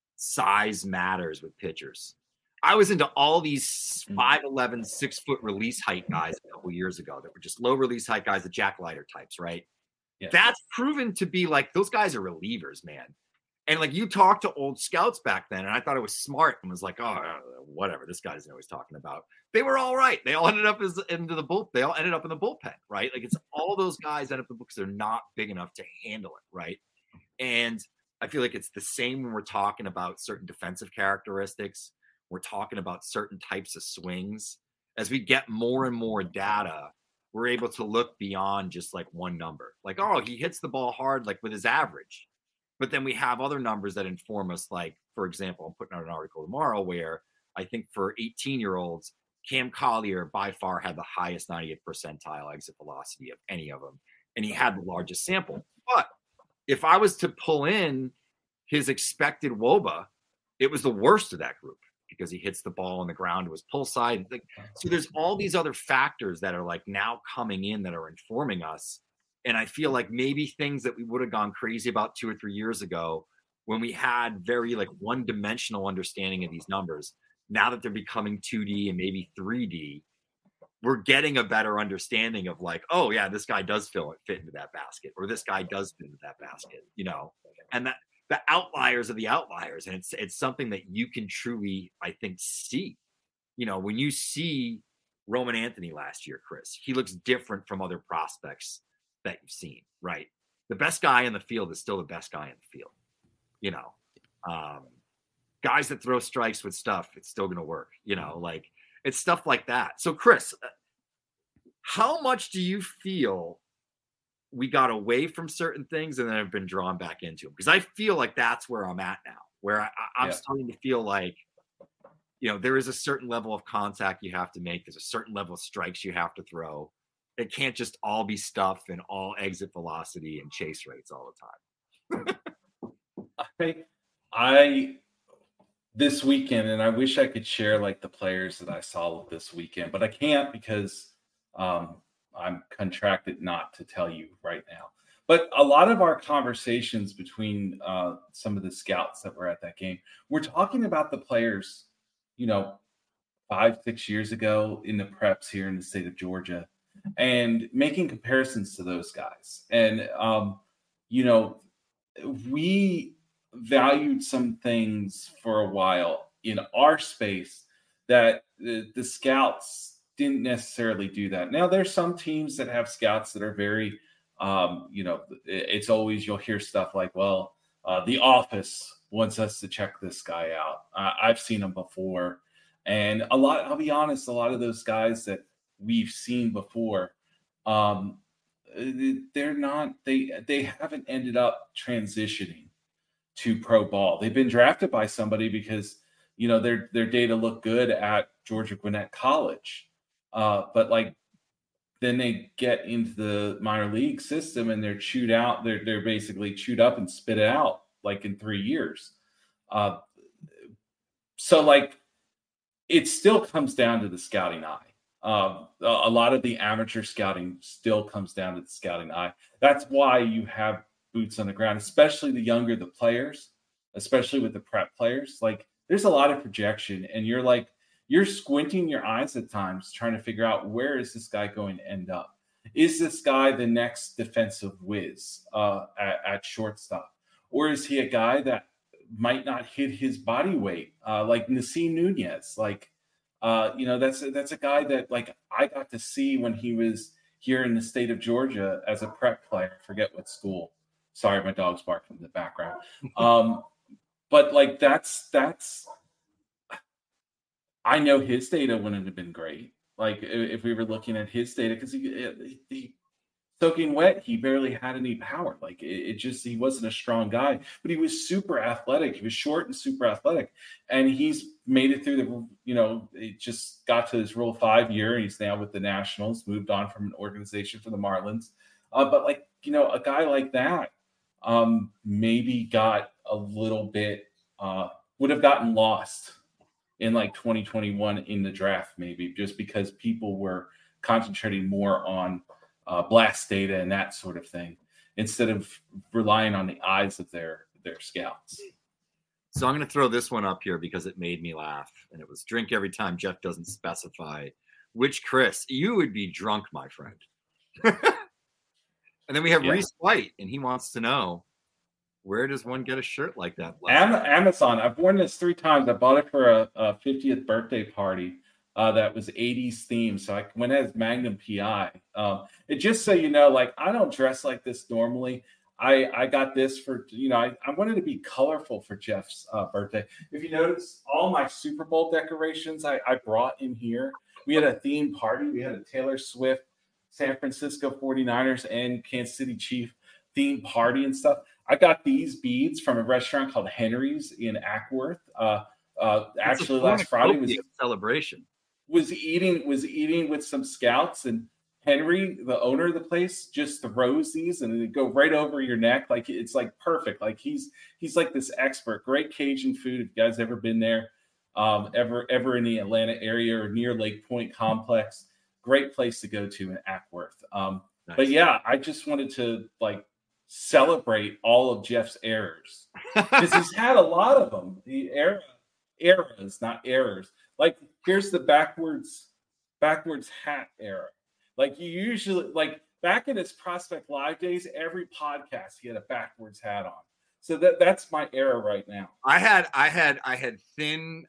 size matters with pitchers. I was into all these 5'11", 6-foot release height guys a couple years ago that were just low release height guys, the Jack Leiter types, right? Yeah. That's proven to be like, those guys are relievers, man. And like, you talk to old scouts back then, and I thought it was smart and was like, oh, whatever, this guy doesn't know what he's talking about. They were all right. They all ended up they all ended up in the bullpen, right? Like, it's all those guys end up in the book because they're not big enough to handle it, right? And I feel like it's the same when we're talking about certain defensive characteristics. We're talking about certain types of swings. As we get more and more data, we're able to look beyond just like one number. Like, oh, he hits the ball hard, like with his average. But then we have other numbers that inform us. Like, for example, I'm putting out an article tomorrow where I think for 18-year-olds, Cam Collier by far had the highest 98th percentile exit velocity of any of them. And he had the largest sample. But if I was to pull in his expected WOBA, it was the worst of that group because he hits the ball on the ground to his pull side. So there's all these other factors that are like now coming in that are informing us. And I feel like maybe things that we would have gone crazy about 2 or 3 years ago when we had very like one-dimensional understanding of these numbers, now that they're becoming 2D and maybe 3D, we're getting a better understanding of like, oh yeah, this guy does fit into that basket, or this guy does fit into that basket, and that the outliers are the outliers. And it's something that you can truly, I think, see, when you see Roman Anthony last year, Chris, he looks different from other prospects that you've seen, right? The best guy in the field is still the best guy in the field, guys that throw strikes with stuff, it's still going to work, like it's stuff like that. So Chris, how much do you feel we got away from certain things and then have been drawn back into them? Because I feel like that's where I'm at now, where I'm starting to feel like, there is a certain level of contact you have to make. There's a certain level of strikes you have to throw. It can't just all be stuff and all exit velocity and chase rates all the time. I this weekend, and I wish I could share like the players that I saw this weekend, but I can't because I'm contracted not to tell you right now. But a lot of our conversations between some of the scouts that were at that game, we're talking about the players, 5-6 years ago in the preps here in the state of Georgia, and making comparisons to those guys. And, we valued some things for a while in our space that the scouts didn't necessarily do that. Now, there's some teams that have scouts that are very, it's always, you'll hear stuff like, well, The Office wants us to check this guy out. I've seen them before. And I'll be honest, a lot of those guys that we've seen before, they're not, they haven't ended up transitioning to pro ball. They've been drafted by somebody because, their data look good at Georgia Gwinnett College. But like, then they get into the minor league system and they're chewed out. They're basically chewed up and spit it out like in 3 years. So like, it still comes down to the scouting eye. A lot of the amateur scouting still comes down to the scouting eye. That's why you have boots on the ground, especially the younger the players, especially with the prep players. Like, there's a lot of projection, and you're squinting your eyes at times trying to figure out, where is this guy going to end up? Is this guy the next defensive whiz at shortstop? Or is he a guy that might not hit his body weight, like Nasim Nunez? Like, that's a guy that like I got to see when he was here in the state of Georgia as a prep player. Forget what school. Sorry, my dog's barking in the background. But like that's I know his data wouldn't have been great. Like if we were looking at his data, because he soaking wet, he barely had any power. Like he wasn't a strong guy, but he was super athletic. He was short and super athletic, and he's made it through it just got to his Rule 5 year. And he's now with the Nationals, moved on from an organization for the Marlins. But like, a guy like that maybe got a little bit, would have gotten lost in like 2021 in the draft, maybe just because people were concentrating more on blast data and that sort of thing, instead of relying on the eyes of their scouts. So I'm going to throw this one up here because it made me laugh, and it was drink every time Jeff doesn't specify which Chris. You would be drunk, my friend. And then we have Reese White, and he wants to know, where does one get a shirt like that? Amazon. I've worn this 3 times. I bought it for a 50th birthday party that was 80s themed. So I went as Magnum PI. It just so you know, like, I don't dress like this normally. I got this for, I wanted to be colorful for Jeff's birthday. If you notice, all my Super Bowl decorations I brought in here. We had a theme party. We had a Taylor Swift, San Francisco 49ers, and Kansas City Chief theme party and stuff. I got these beads from a restaurant called Henry's in Ackworth. Actually, last Friday was eating with some scouts, and Henry, the owner of the place, just throws these and they go right over your neck. Like, it's like perfect. Like he's like this expert. Great Cajun food. If you guys ever been there, ever in the Atlanta area or near Lake Point Complex, great place to go to in Ackworth. Nice. But yeah, I just wanted to like celebrate all of Jeff's errors, because he's had a lot of them. The eras, not errors. Like, here's the backwards backwards hat era. Like you usually like back in its Prospect Live days, every podcast he had a backwards hat on. So that's my era right now. I had thin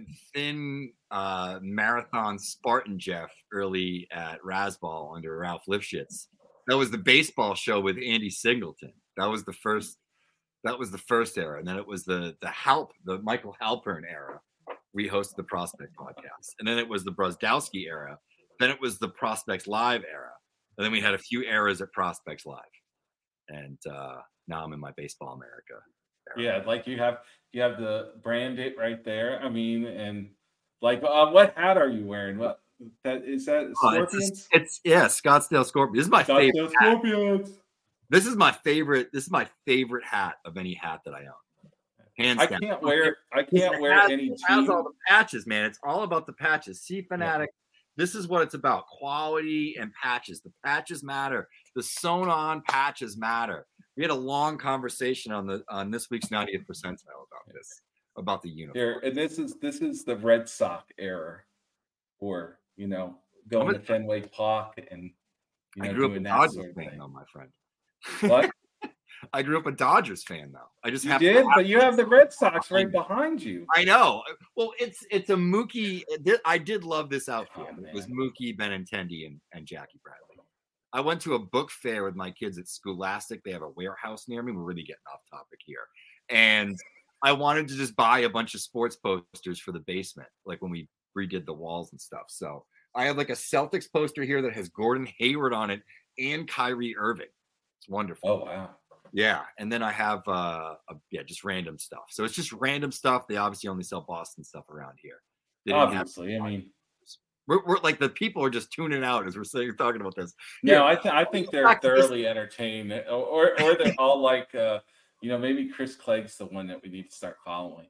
marathon Spartan Jeff early at Rasball under Ralph Lifshitz. That was the baseball show with Andy Singleton. That was the first era. And then it was the Michael Halpern era. We hosted the Prospect podcast. And then it was the Brzdowski era. Then it was the Prospects Live era. And then we had a few eras at Prospects Live. And now I'm in my Baseball America era. Yeah, like you have the brand it right there. I mean, and like what hat are you wearing? What is that Scorpions? It's Scottsdale Scorpions. This is my favorite Scorpions. This is my favorite hat of any hat that I own. Hands down. I can't wear any. It has all the patches, man. It's all about the patches. See, Fanatic. Yeah. This is what it's about: quality and patches. The patches matter. The sewn-on patches matter. We had a long conversation on this week's 90th percentile about the uniform. Here, and this is the Red Sox era, or going to Fenway Park and I grew doing up a that Dodgers sort of fan, thing. though, my friend. What? I grew up a Dodgers fan, though. I just you did, but you have the Red Sox right behind you. I know. Well, it's a Mookie. I did love this outfit. Oh, it was Mookie, Benintendi, and Jackie Bradley. I went to a book fair with my kids at Scholastic. They have a warehouse near me. We're really getting off topic here. And I wanted to just buy a bunch of sports posters for the basement, like when we redid the walls and stuff. So I have like a Celtics poster here that has Gordon Hayward on it and Kyrie Irving. It's wonderful. Oh, wow. Yeah. And then I have just random stuff. So it's just random stuff. They obviously only sell Boston stuff around here. Obviously. I mean, we're like the people are just tuning out as we're talking about this. No, I think they're thoroughly entertained, or they're all like, maybe Chris Clegg's the one that we need to start following.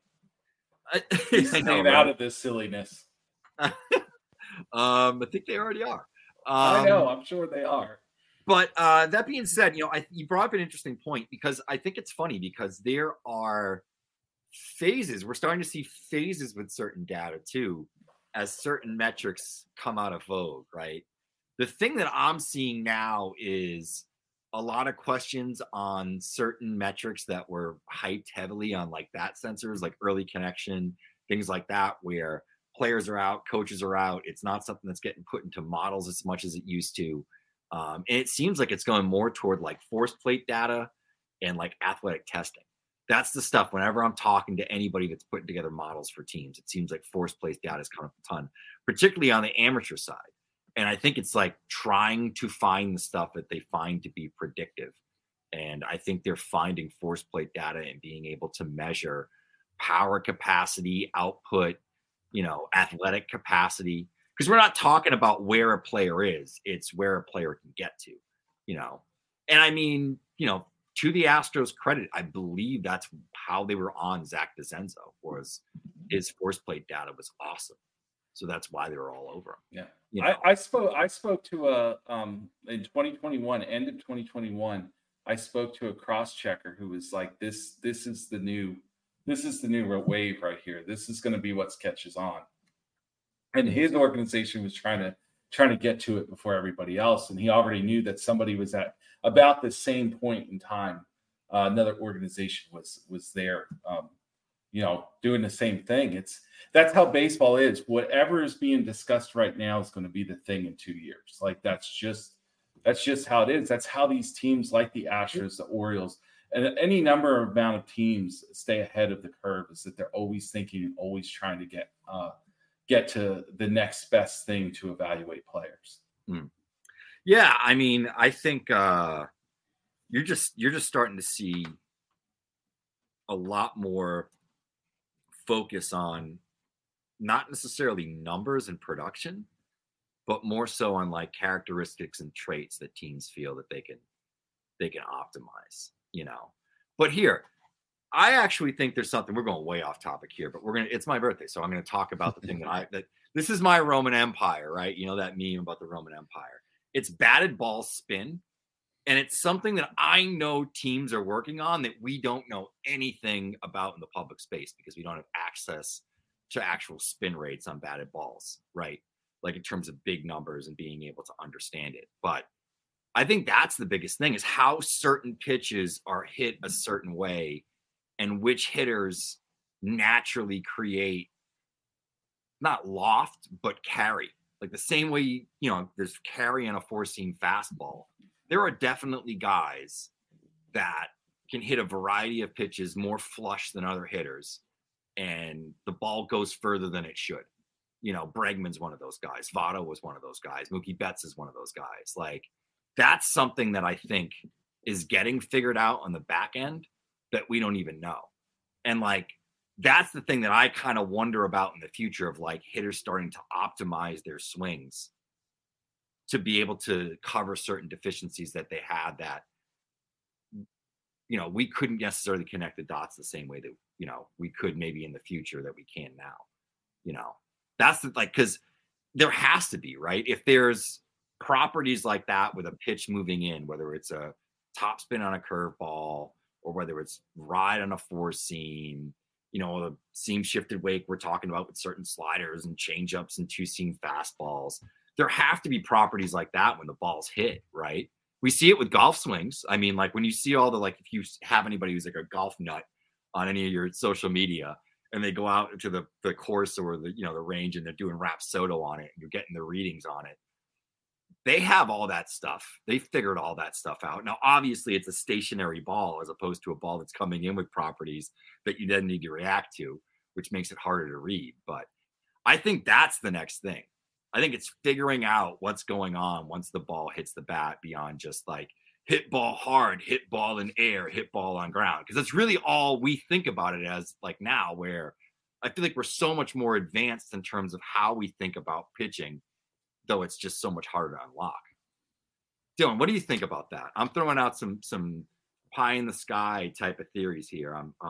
Staying out of this silliness. I think they already are. I know. I'm sure they are. But that being said, you brought up an interesting point because I think it's funny because there are phases. We're starting to see phases with certain data too, as certain metrics come out of vogue, right? The thing that I'm seeing now is a lot of questions on certain metrics that were hyped heavily on like that sensors, like early connection, things like that, where players are out, coaches are out. It's not something that's getting put into models as much as it used to. And it seems like it's going more toward like force plate data and like athletic testing. That's the stuff. Whenever I'm talking to anybody that's putting together models for teams, it seems like force plate data is coming up a ton, particularly on the amateur side. And I think it's like trying to find the stuff that they find to be predictive. And I think they're finding force plate data and being able to measure power capacity, output, athletic capacity. Because we're not talking about where a player is, it's where a player can get to, And I mean, to the Astros' credit, I believe that's how they were on Zach DeCenzo, was his force plate data was awesome. So that's why they were all over him. Yeah. I spoke to in 2021, end of 2021, I spoke to a cross-checker who was like, this is the new wave right here. This is going to be what catches on. And his organization was trying to get to it before everybody else. And he already knew that somebody was at about the same point in time. Another organization was there, doing the same thing. That's how baseball is. Whatever is being discussed right now is going to be the thing in 2 years. Like that's just how it is. That's how these teams like the Astros, the Orioles, and any number of amount of teams stay ahead of the curve, is that they're always thinking, always trying to get to the next best thing to evaluate players. Yeah, I mean, I think you're just starting to see a lot more focus on not necessarily numbers and production, but more so on like characteristics and traits that teams feel that they can optimize, But here, I actually think there's something. We're going way off topic here, but it's my birthday, so I'm going to talk about the thing that this is my Roman Empire, right? That meme about the Roman Empire. It's batted ball spin, and it's something that I know teams are working on that we don't know anything about in the public space because we don't have access to actual spin rates on batted balls, right? like in terms of big numbers and being able to understand it. But I think that's the biggest thing, is how certain pitches are hit a certain way and which hitters naturally create not loft, but carry. Like the same way, there's carry on a 4-seam fastball. There are definitely guys that can hit a variety of pitches more flush than other hitters, and the ball goes further than it should. Bregman's one of those guys. Votto was one of those guys. Mookie Betts is one of those guys. Like, that's something that I think is getting figured out on the back end that we don't even know. And like, that's the thing that I kind of wonder about in the future, of like hitters starting to optimize their swings to be able to cover certain deficiencies that they had that, we couldn't necessarily connect the dots the same way that, we could maybe in the future that we can now. That's because there has to be, right? If there's properties like that with a pitch moving in, whether it's a top spin on a curveball or whether it's ride on a 4-seam, the seam shifted wake we're talking about with certain sliders and changeups and 2-seam fastballs. There have to be properties like that when the ball's hit, right? We see it with golf swings. I mean, like when you see all the, like, if you have anybody who's like a golf nut on any of your social media and they go out to the course or the range and they're doing Rapsodo on it and you're getting the readings on it, they have all that stuff. They figured all that stuff out. Now, obviously, it's a stationary ball as opposed to a ball that's coming in with properties that you then need to react to, which makes it harder to read. But I think that's the next thing. I think it's figuring out what's going on once the ball hits the bat beyond just like hit ball hard, hit ball in air, hit ball on ground. Because that's really all we think about it as, like, now, where I feel like we're so much more advanced in terms of how we think about pitching, though it's just so much harder to unlock. Dylan, what do you think about that? I'm throwing out some pie in the sky type of theories here.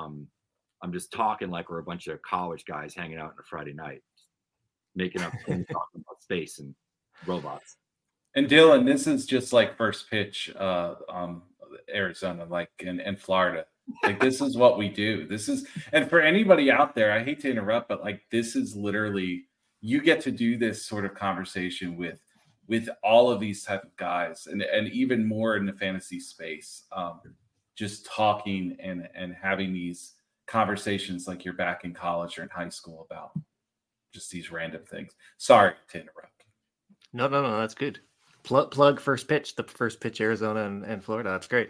I'm just talking like we're a bunch of college guys hanging out on a Friday night, making up things, talking about space and robots. And Dylan, this is just like first pitch Arizona, like in Florida. Like, this is what we do. And for anybody out there, I hate to interrupt, but like, this is literally, you get to do this sort of conversation with all of these type of guys, and even more in the fantasy space, just talking and having these conversations like you're back in college or in high school about just these random things. Sorry to interrupt. No, that's good. Plug first pitch, the first pitch Arizona and Florida. That's great.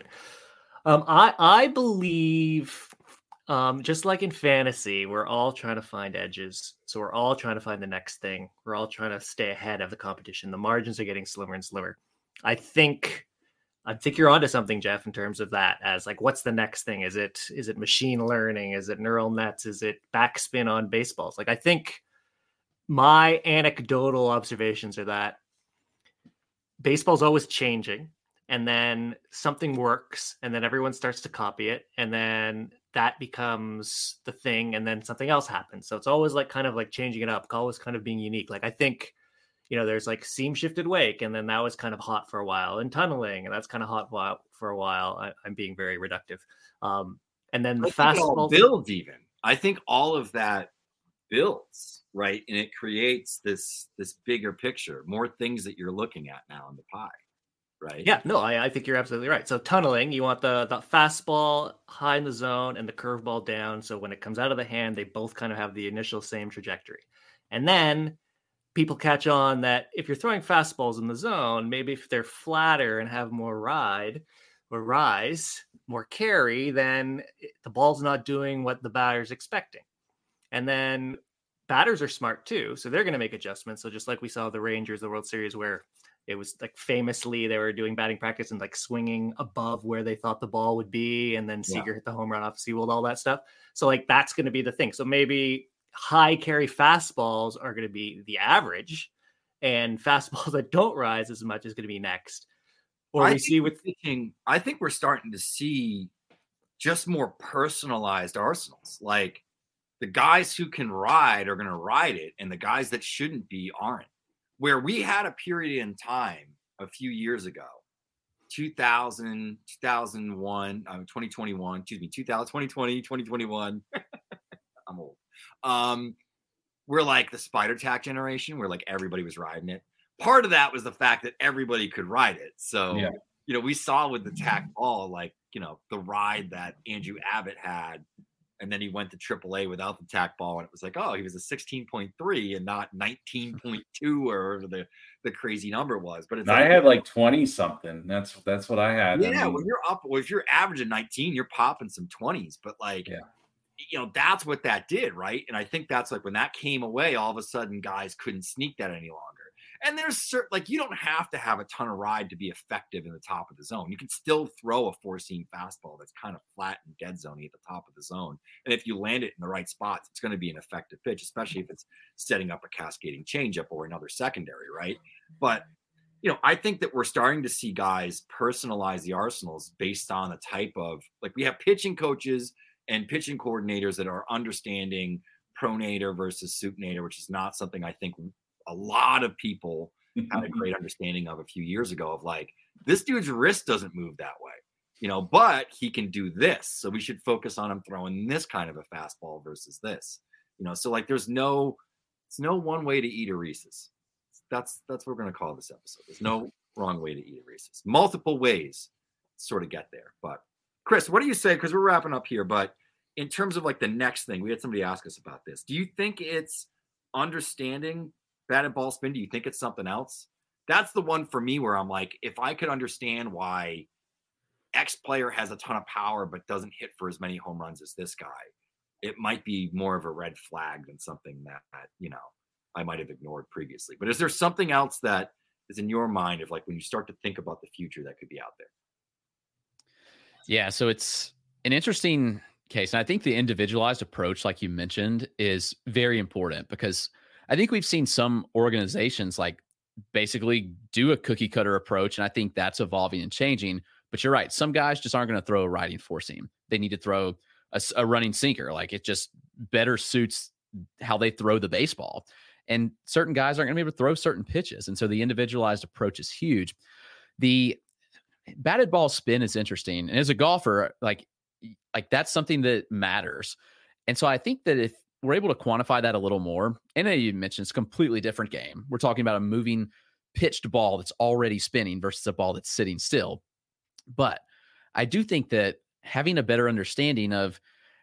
I believe, just like in fantasy, we're all trying to find edges. So we're all trying to find the next thing. We're all trying to stay ahead of the competition. The margins are getting slimmer and slimmer. I think you're onto something, Jeff, in terms of that, as like, what's the next thing? Is it machine learning? Is it neural nets? Is it backspin on baseballs? Like, I think my anecdotal observations are that baseball's always changing, and then something works, and then everyone starts to copy it, and then that becomes the thing, and then something else happens. So it's always like kind of like changing it up, always kind of being unique. Like, I think, there's like seam shifted wake, and then that was kind of hot for a while, and tunneling, and that's kind of hot for a while. I'm being very reductive. And then the fastball builds even. I think all of that builds, right? And it creates this bigger picture, more things that you're looking at now in the pie, right? Yeah, no, I think you're absolutely right. So tunneling, you want the fastball high in the zone and the curveball down. So when it comes out of the hand, they both kind of have the initial same trajectory. And then people catch on that if you're throwing fastballs in the zone, maybe if they're flatter and have more ride or rise, more carry, then the ball's not doing what the batter's expecting. And then batters are smart too, so they're going to make adjustments. So just like we saw the Rangers, the World Series, where it was like famously they were doing batting practice and like swinging above where they thought the ball would be, and then Seager hit the home run off Seawold, all that stuff. So like that's going to be the thing. So maybe high carry fastballs are going to be the average, and fastballs that don't rise as much is going to be next. Or we see with pitching, I think we're starting to see just more personalized arsenals. Like, the guys who can ride are going to ride it, and the guys that shouldn't be aren't. Where we had a period in time a few years ago, 2000, 2001, 2021, 2020, 2021. I'm old. we're like the spider tack generation where like everybody was riding it. Part of that was the fact that everybody could ride it. So, we saw with the tack ball, like, the ride that Andrew Abbott had, and then he went to AAA without the tack ball, and it was like, oh, he was a 16.3 and not 19.2 or whatever the crazy number was. But I had like 20 something. That's what I had. Yeah, when you're up, if you're averaging 19, you're popping some 20s. But like, that's what that did, right? And I think that's like when that came away, all of a sudden guys couldn't sneak that any longer. And there's certain, like, you don't have to have a ton of ride to be effective in the top of the zone. You can still throw a 4-seam fastball that's kind of flat and dead zone-y at the top of the zone. And if you land it in the right spots, it's going to be an effective pitch, especially if it's setting up a cascading changeup or another secondary, right? But, I think that we're starting to see guys personalize the arsenals based on the type of, like, we have pitching coaches and pitching coordinators that are understanding pronator versus supinator, which is not something I think a lot of people had a great understanding of a few years ago, of like, this dude's wrist doesn't move that way, but he can do this. So we should focus on him throwing this kind of a fastball versus this, so like it's no one way to eat a Reese's. That's what we're going to call this episode. There's no wrong way to eat a Reese's. Multiple ways to sort of get there. But Chris, what do you say? Because we're wrapping up here, but in terms of like the next thing, we had somebody ask us about this. Do you think it's understanding batted ball spin? Do you think it's something else? That's the one for me where I'm like, if I could understand why X player has a ton of power but doesn't hit for as many home runs as this guy, it might be more of a red flag than something that I might have ignored previously. But is there something else that is in your mind of like when you start to think about the future that could be out there? Yeah, so it's an interesting case. And I think the individualized approach, like you mentioned, is very important, because I think we've seen some organizations like basically do a cookie cutter approach. And I think that's evolving and changing. But you're right. Some guys just aren't going to throw a riding 4-seam. They need to throw a running sinker. Like, it just better suits how they throw the baseball. And certain guys aren't going to be able to throw certain pitches. And so the individualized approach is huge. The batted ball spin is interesting. And as a golfer, like that's something that matters. And so I think that if we're able to quantify that a little more, and you mentioned it's a completely different game. We're talking about a moving pitched ball that's already spinning versus a ball that's sitting still. But I do think that having a better understanding of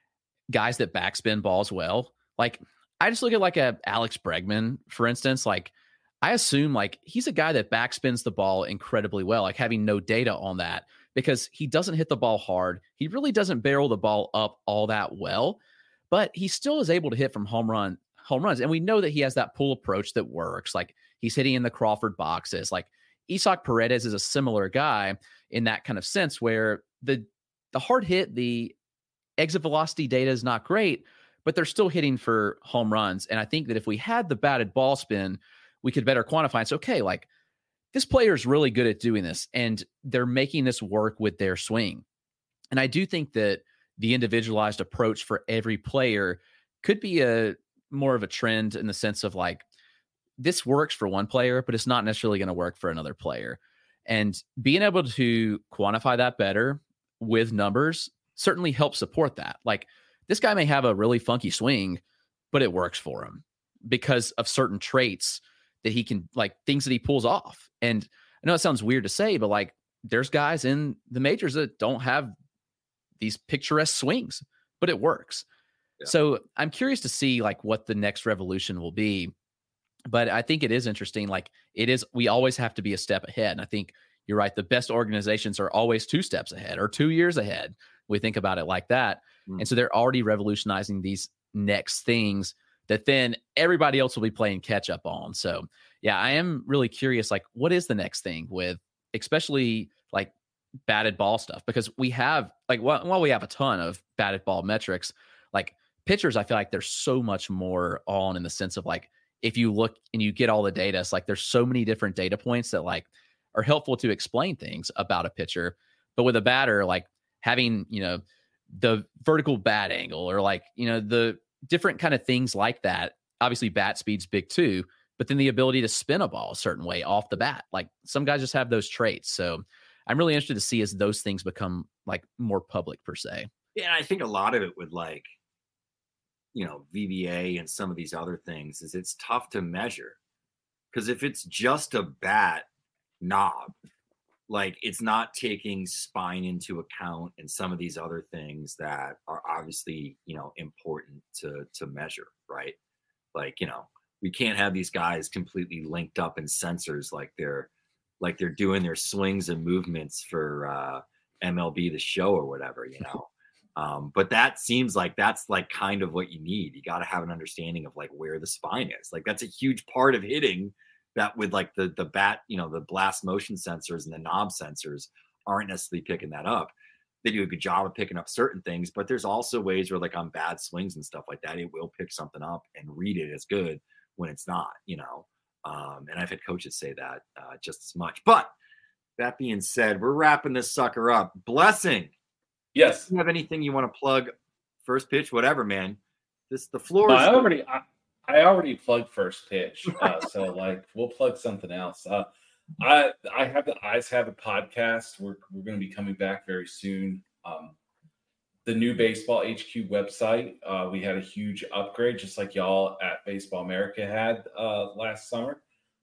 guys that backspin balls well, like I just look at like a Alex Bregman, for instance, like I assume like he's a guy that backspins the ball incredibly well, like having no data on that, because he doesn't hit the ball hard. He really doesn't barrel the ball up all that well, but he still is able to hit from home runs. And we know that he has that pull approach that works. Like he's hitting in the Crawford boxes. Like Isaac Paredes is a similar guy in that kind of sense, where the hard hit, the exit velocity data is not great, but they're still hitting for home runs. And I think that if we had the batted ball spin, we could better quantify. It's okay. Like this player is really good at doing this, and they're making this work with their swing. And I do think that the individualized approach for every player could be a more of a trend, in the sense of like, this works for one player, but it's not necessarily going to work for another player. And being able to quantify that better with numbers certainly helps support that. Like this guy may have a really funky swing, but it works for him because of certain traits that he can, like things that he pulls off. And I know it sounds weird to say, but like there's guys in the majors that don't have these picturesque swings, but it works. Yeah. So I'm curious to see like what the next revolution will be. But I think it is interesting. Like it is, we always have to be a step ahead. And I think you're right. The best organizations are always 2 steps ahead or 2 years ahead. We think about it like that. And so they're already revolutionizing these next things that then everybody else will be playing catch up on. So yeah, I am really curious, like what is the next thing with, especially like batted ball stuff, because we have like, while we have a ton of batted ball metrics, like pitchers, I feel like there's so much more on, in the sense of like, if you look and you get all the data, it's like there's so many different data points that like are helpful to explain things about a pitcher. But with a batter, like having, the vertical bat angle, or like, the different kind of things like that. Obviously bat speed's big too, but then the ability to spin a ball a certain way off the bat. Like some guys just have those traits. So I'm really interested to see as those things become like more public per se. Yeah. And I think a lot of it would like, VBA and some of these other things is it's tough to measure. Because if it's just a bat knob, like it's not taking spine into account and some of these other things that are obviously, important to measure, right? Like, we can't have these guys completely linked up in sensors like they're doing their swings and movements for MLB The Show or whatever, but that seems like that's like kind of what you need. You got to have an understanding of like where the spine is. Like that's a huge part of hitting, that with like the bat, the blast motion sensors and the knob sensors aren't necessarily picking that up. They do a good job of picking up certain things, but there's also ways where like on bad swings and stuff like that, it will pick something up and read it as good when it's not, and I've had coaches say that just as much. But that being said, we're wrapping this sucker up. Blessing. Yes. Do you have anything you want to plug? First pitch, whatever, man. The floor No, is I already plugged First Pitch, so like we'll plug something else. I have the Eyes Have a podcast. We're going to be coming back very soon. The new Baseball HQ website, we had a huge upgrade, just like y'all at Baseball America had last summer.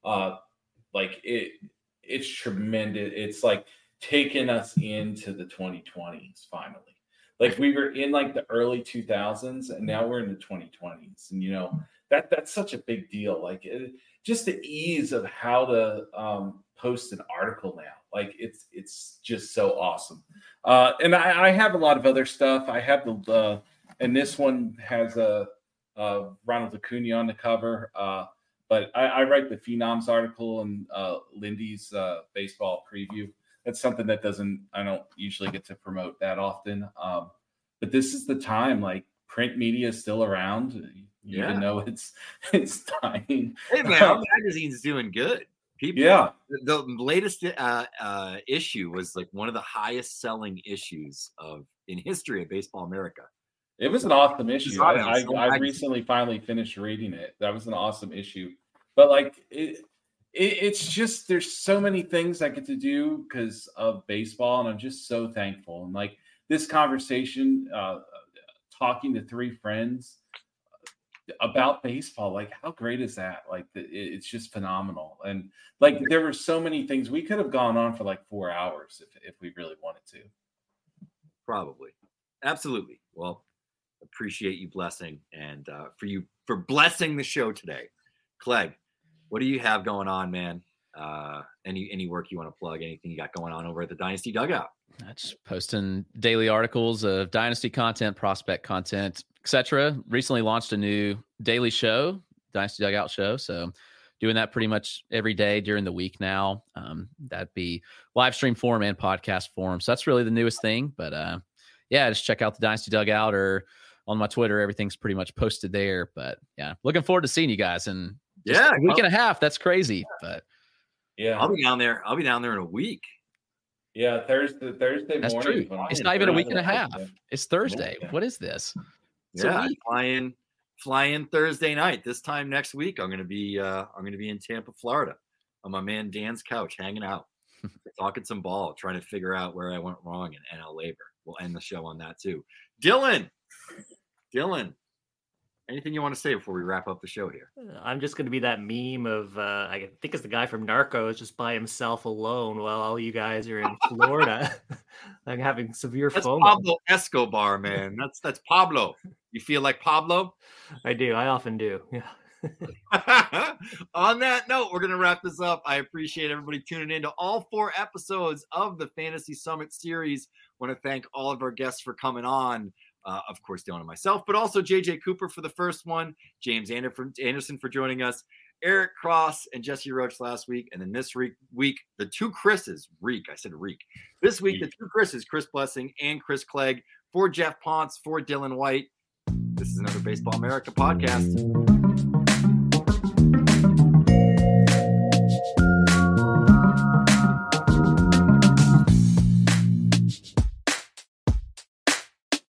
It's tremendous. It's like taking us into the 2020s finally. Like we were in like the early 2000s, and now we're in the 2020s, and that's such a big deal. Like just the ease of how to post an article now. Like it's just so awesome. And I have a lot of other stuff. I have and this one has a Ronald Acuna on the cover. But I write the Phenoms article and Lindy's baseball preview. That's something that I don't usually get to promote that often. But this is the time. Like print media is still around. Even though it's dying. Hey man, our magazine's doing good. People, the latest issue was like one of the highest selling issues in history of Baseball America. It was an awesome issue. I recently finally finished reading it. That was an awesome issue. But like it's just there's so many things I get to do because of baseball, and I'm just so thankful. And like this conversation, talking to three friends about baseball, like how great is that? Like it's just phenomenal. And like there were so many things we could have gone on for like 4 hours if we really wanted to. Probably. Absolutely. Well, appreciate you blessing and for blessing the show today. Clegg, what do you have going on, man? Any work you want to plug, anything you got going on over at the Dynasty Dugout? That's posting daily articles of Dynasty content, prospect content, etc. Recently launched a new daily show, Dynasty Dugout show. So doing that pretty much every day during the week now. That'd be live stream form and podcast form. So that's really the newest thing. But just check out the Dynasty Dugout or on my Twitter. Everything's pretty much posted there. But yeah, looking forward to seeing you guys. And a week and a half. That's crazy. But yeah, I'll be down there in a week. Yeah, Thursday That's morning. True. It's not even a week and a half. It's Thursday. Yeah. What is this? Fly in Thursday night. This time next week, I'm gonna be in Tampa, Florida, on my man Dan's couch, hanging out, talking some ball, trying to figure out where I went wrong in NL Labor. We'll end the show on that too. Dylan, anything you want to say before we wrap up the show here? I'm just going to be that meme of, I think it's the guy from Narcos just by himself alone while all you guys are in Florida. I'm having severe That's FOMO. Pablo Escobar, man. That's Pablo. You feel like Pablo? I do. I often do. Yeah. On that note, we're going to wrap this up. I appreciate everybody tuning in to all 4 episodes of the Fantasy Summit series. I want to thank all of our guests for coming on. Of course, Dylan and myself, but also JJ Cooper for the first one, James Anderson for joining us, Eric Cross and Jesse Roach last week. And then this week, the 2 Chris's, I said Reek. This week, the 2 Chris's, Chris Blessing and Chris Clegg, for Jeff Ponce, for Dylan White. This is another Baseball America podcast.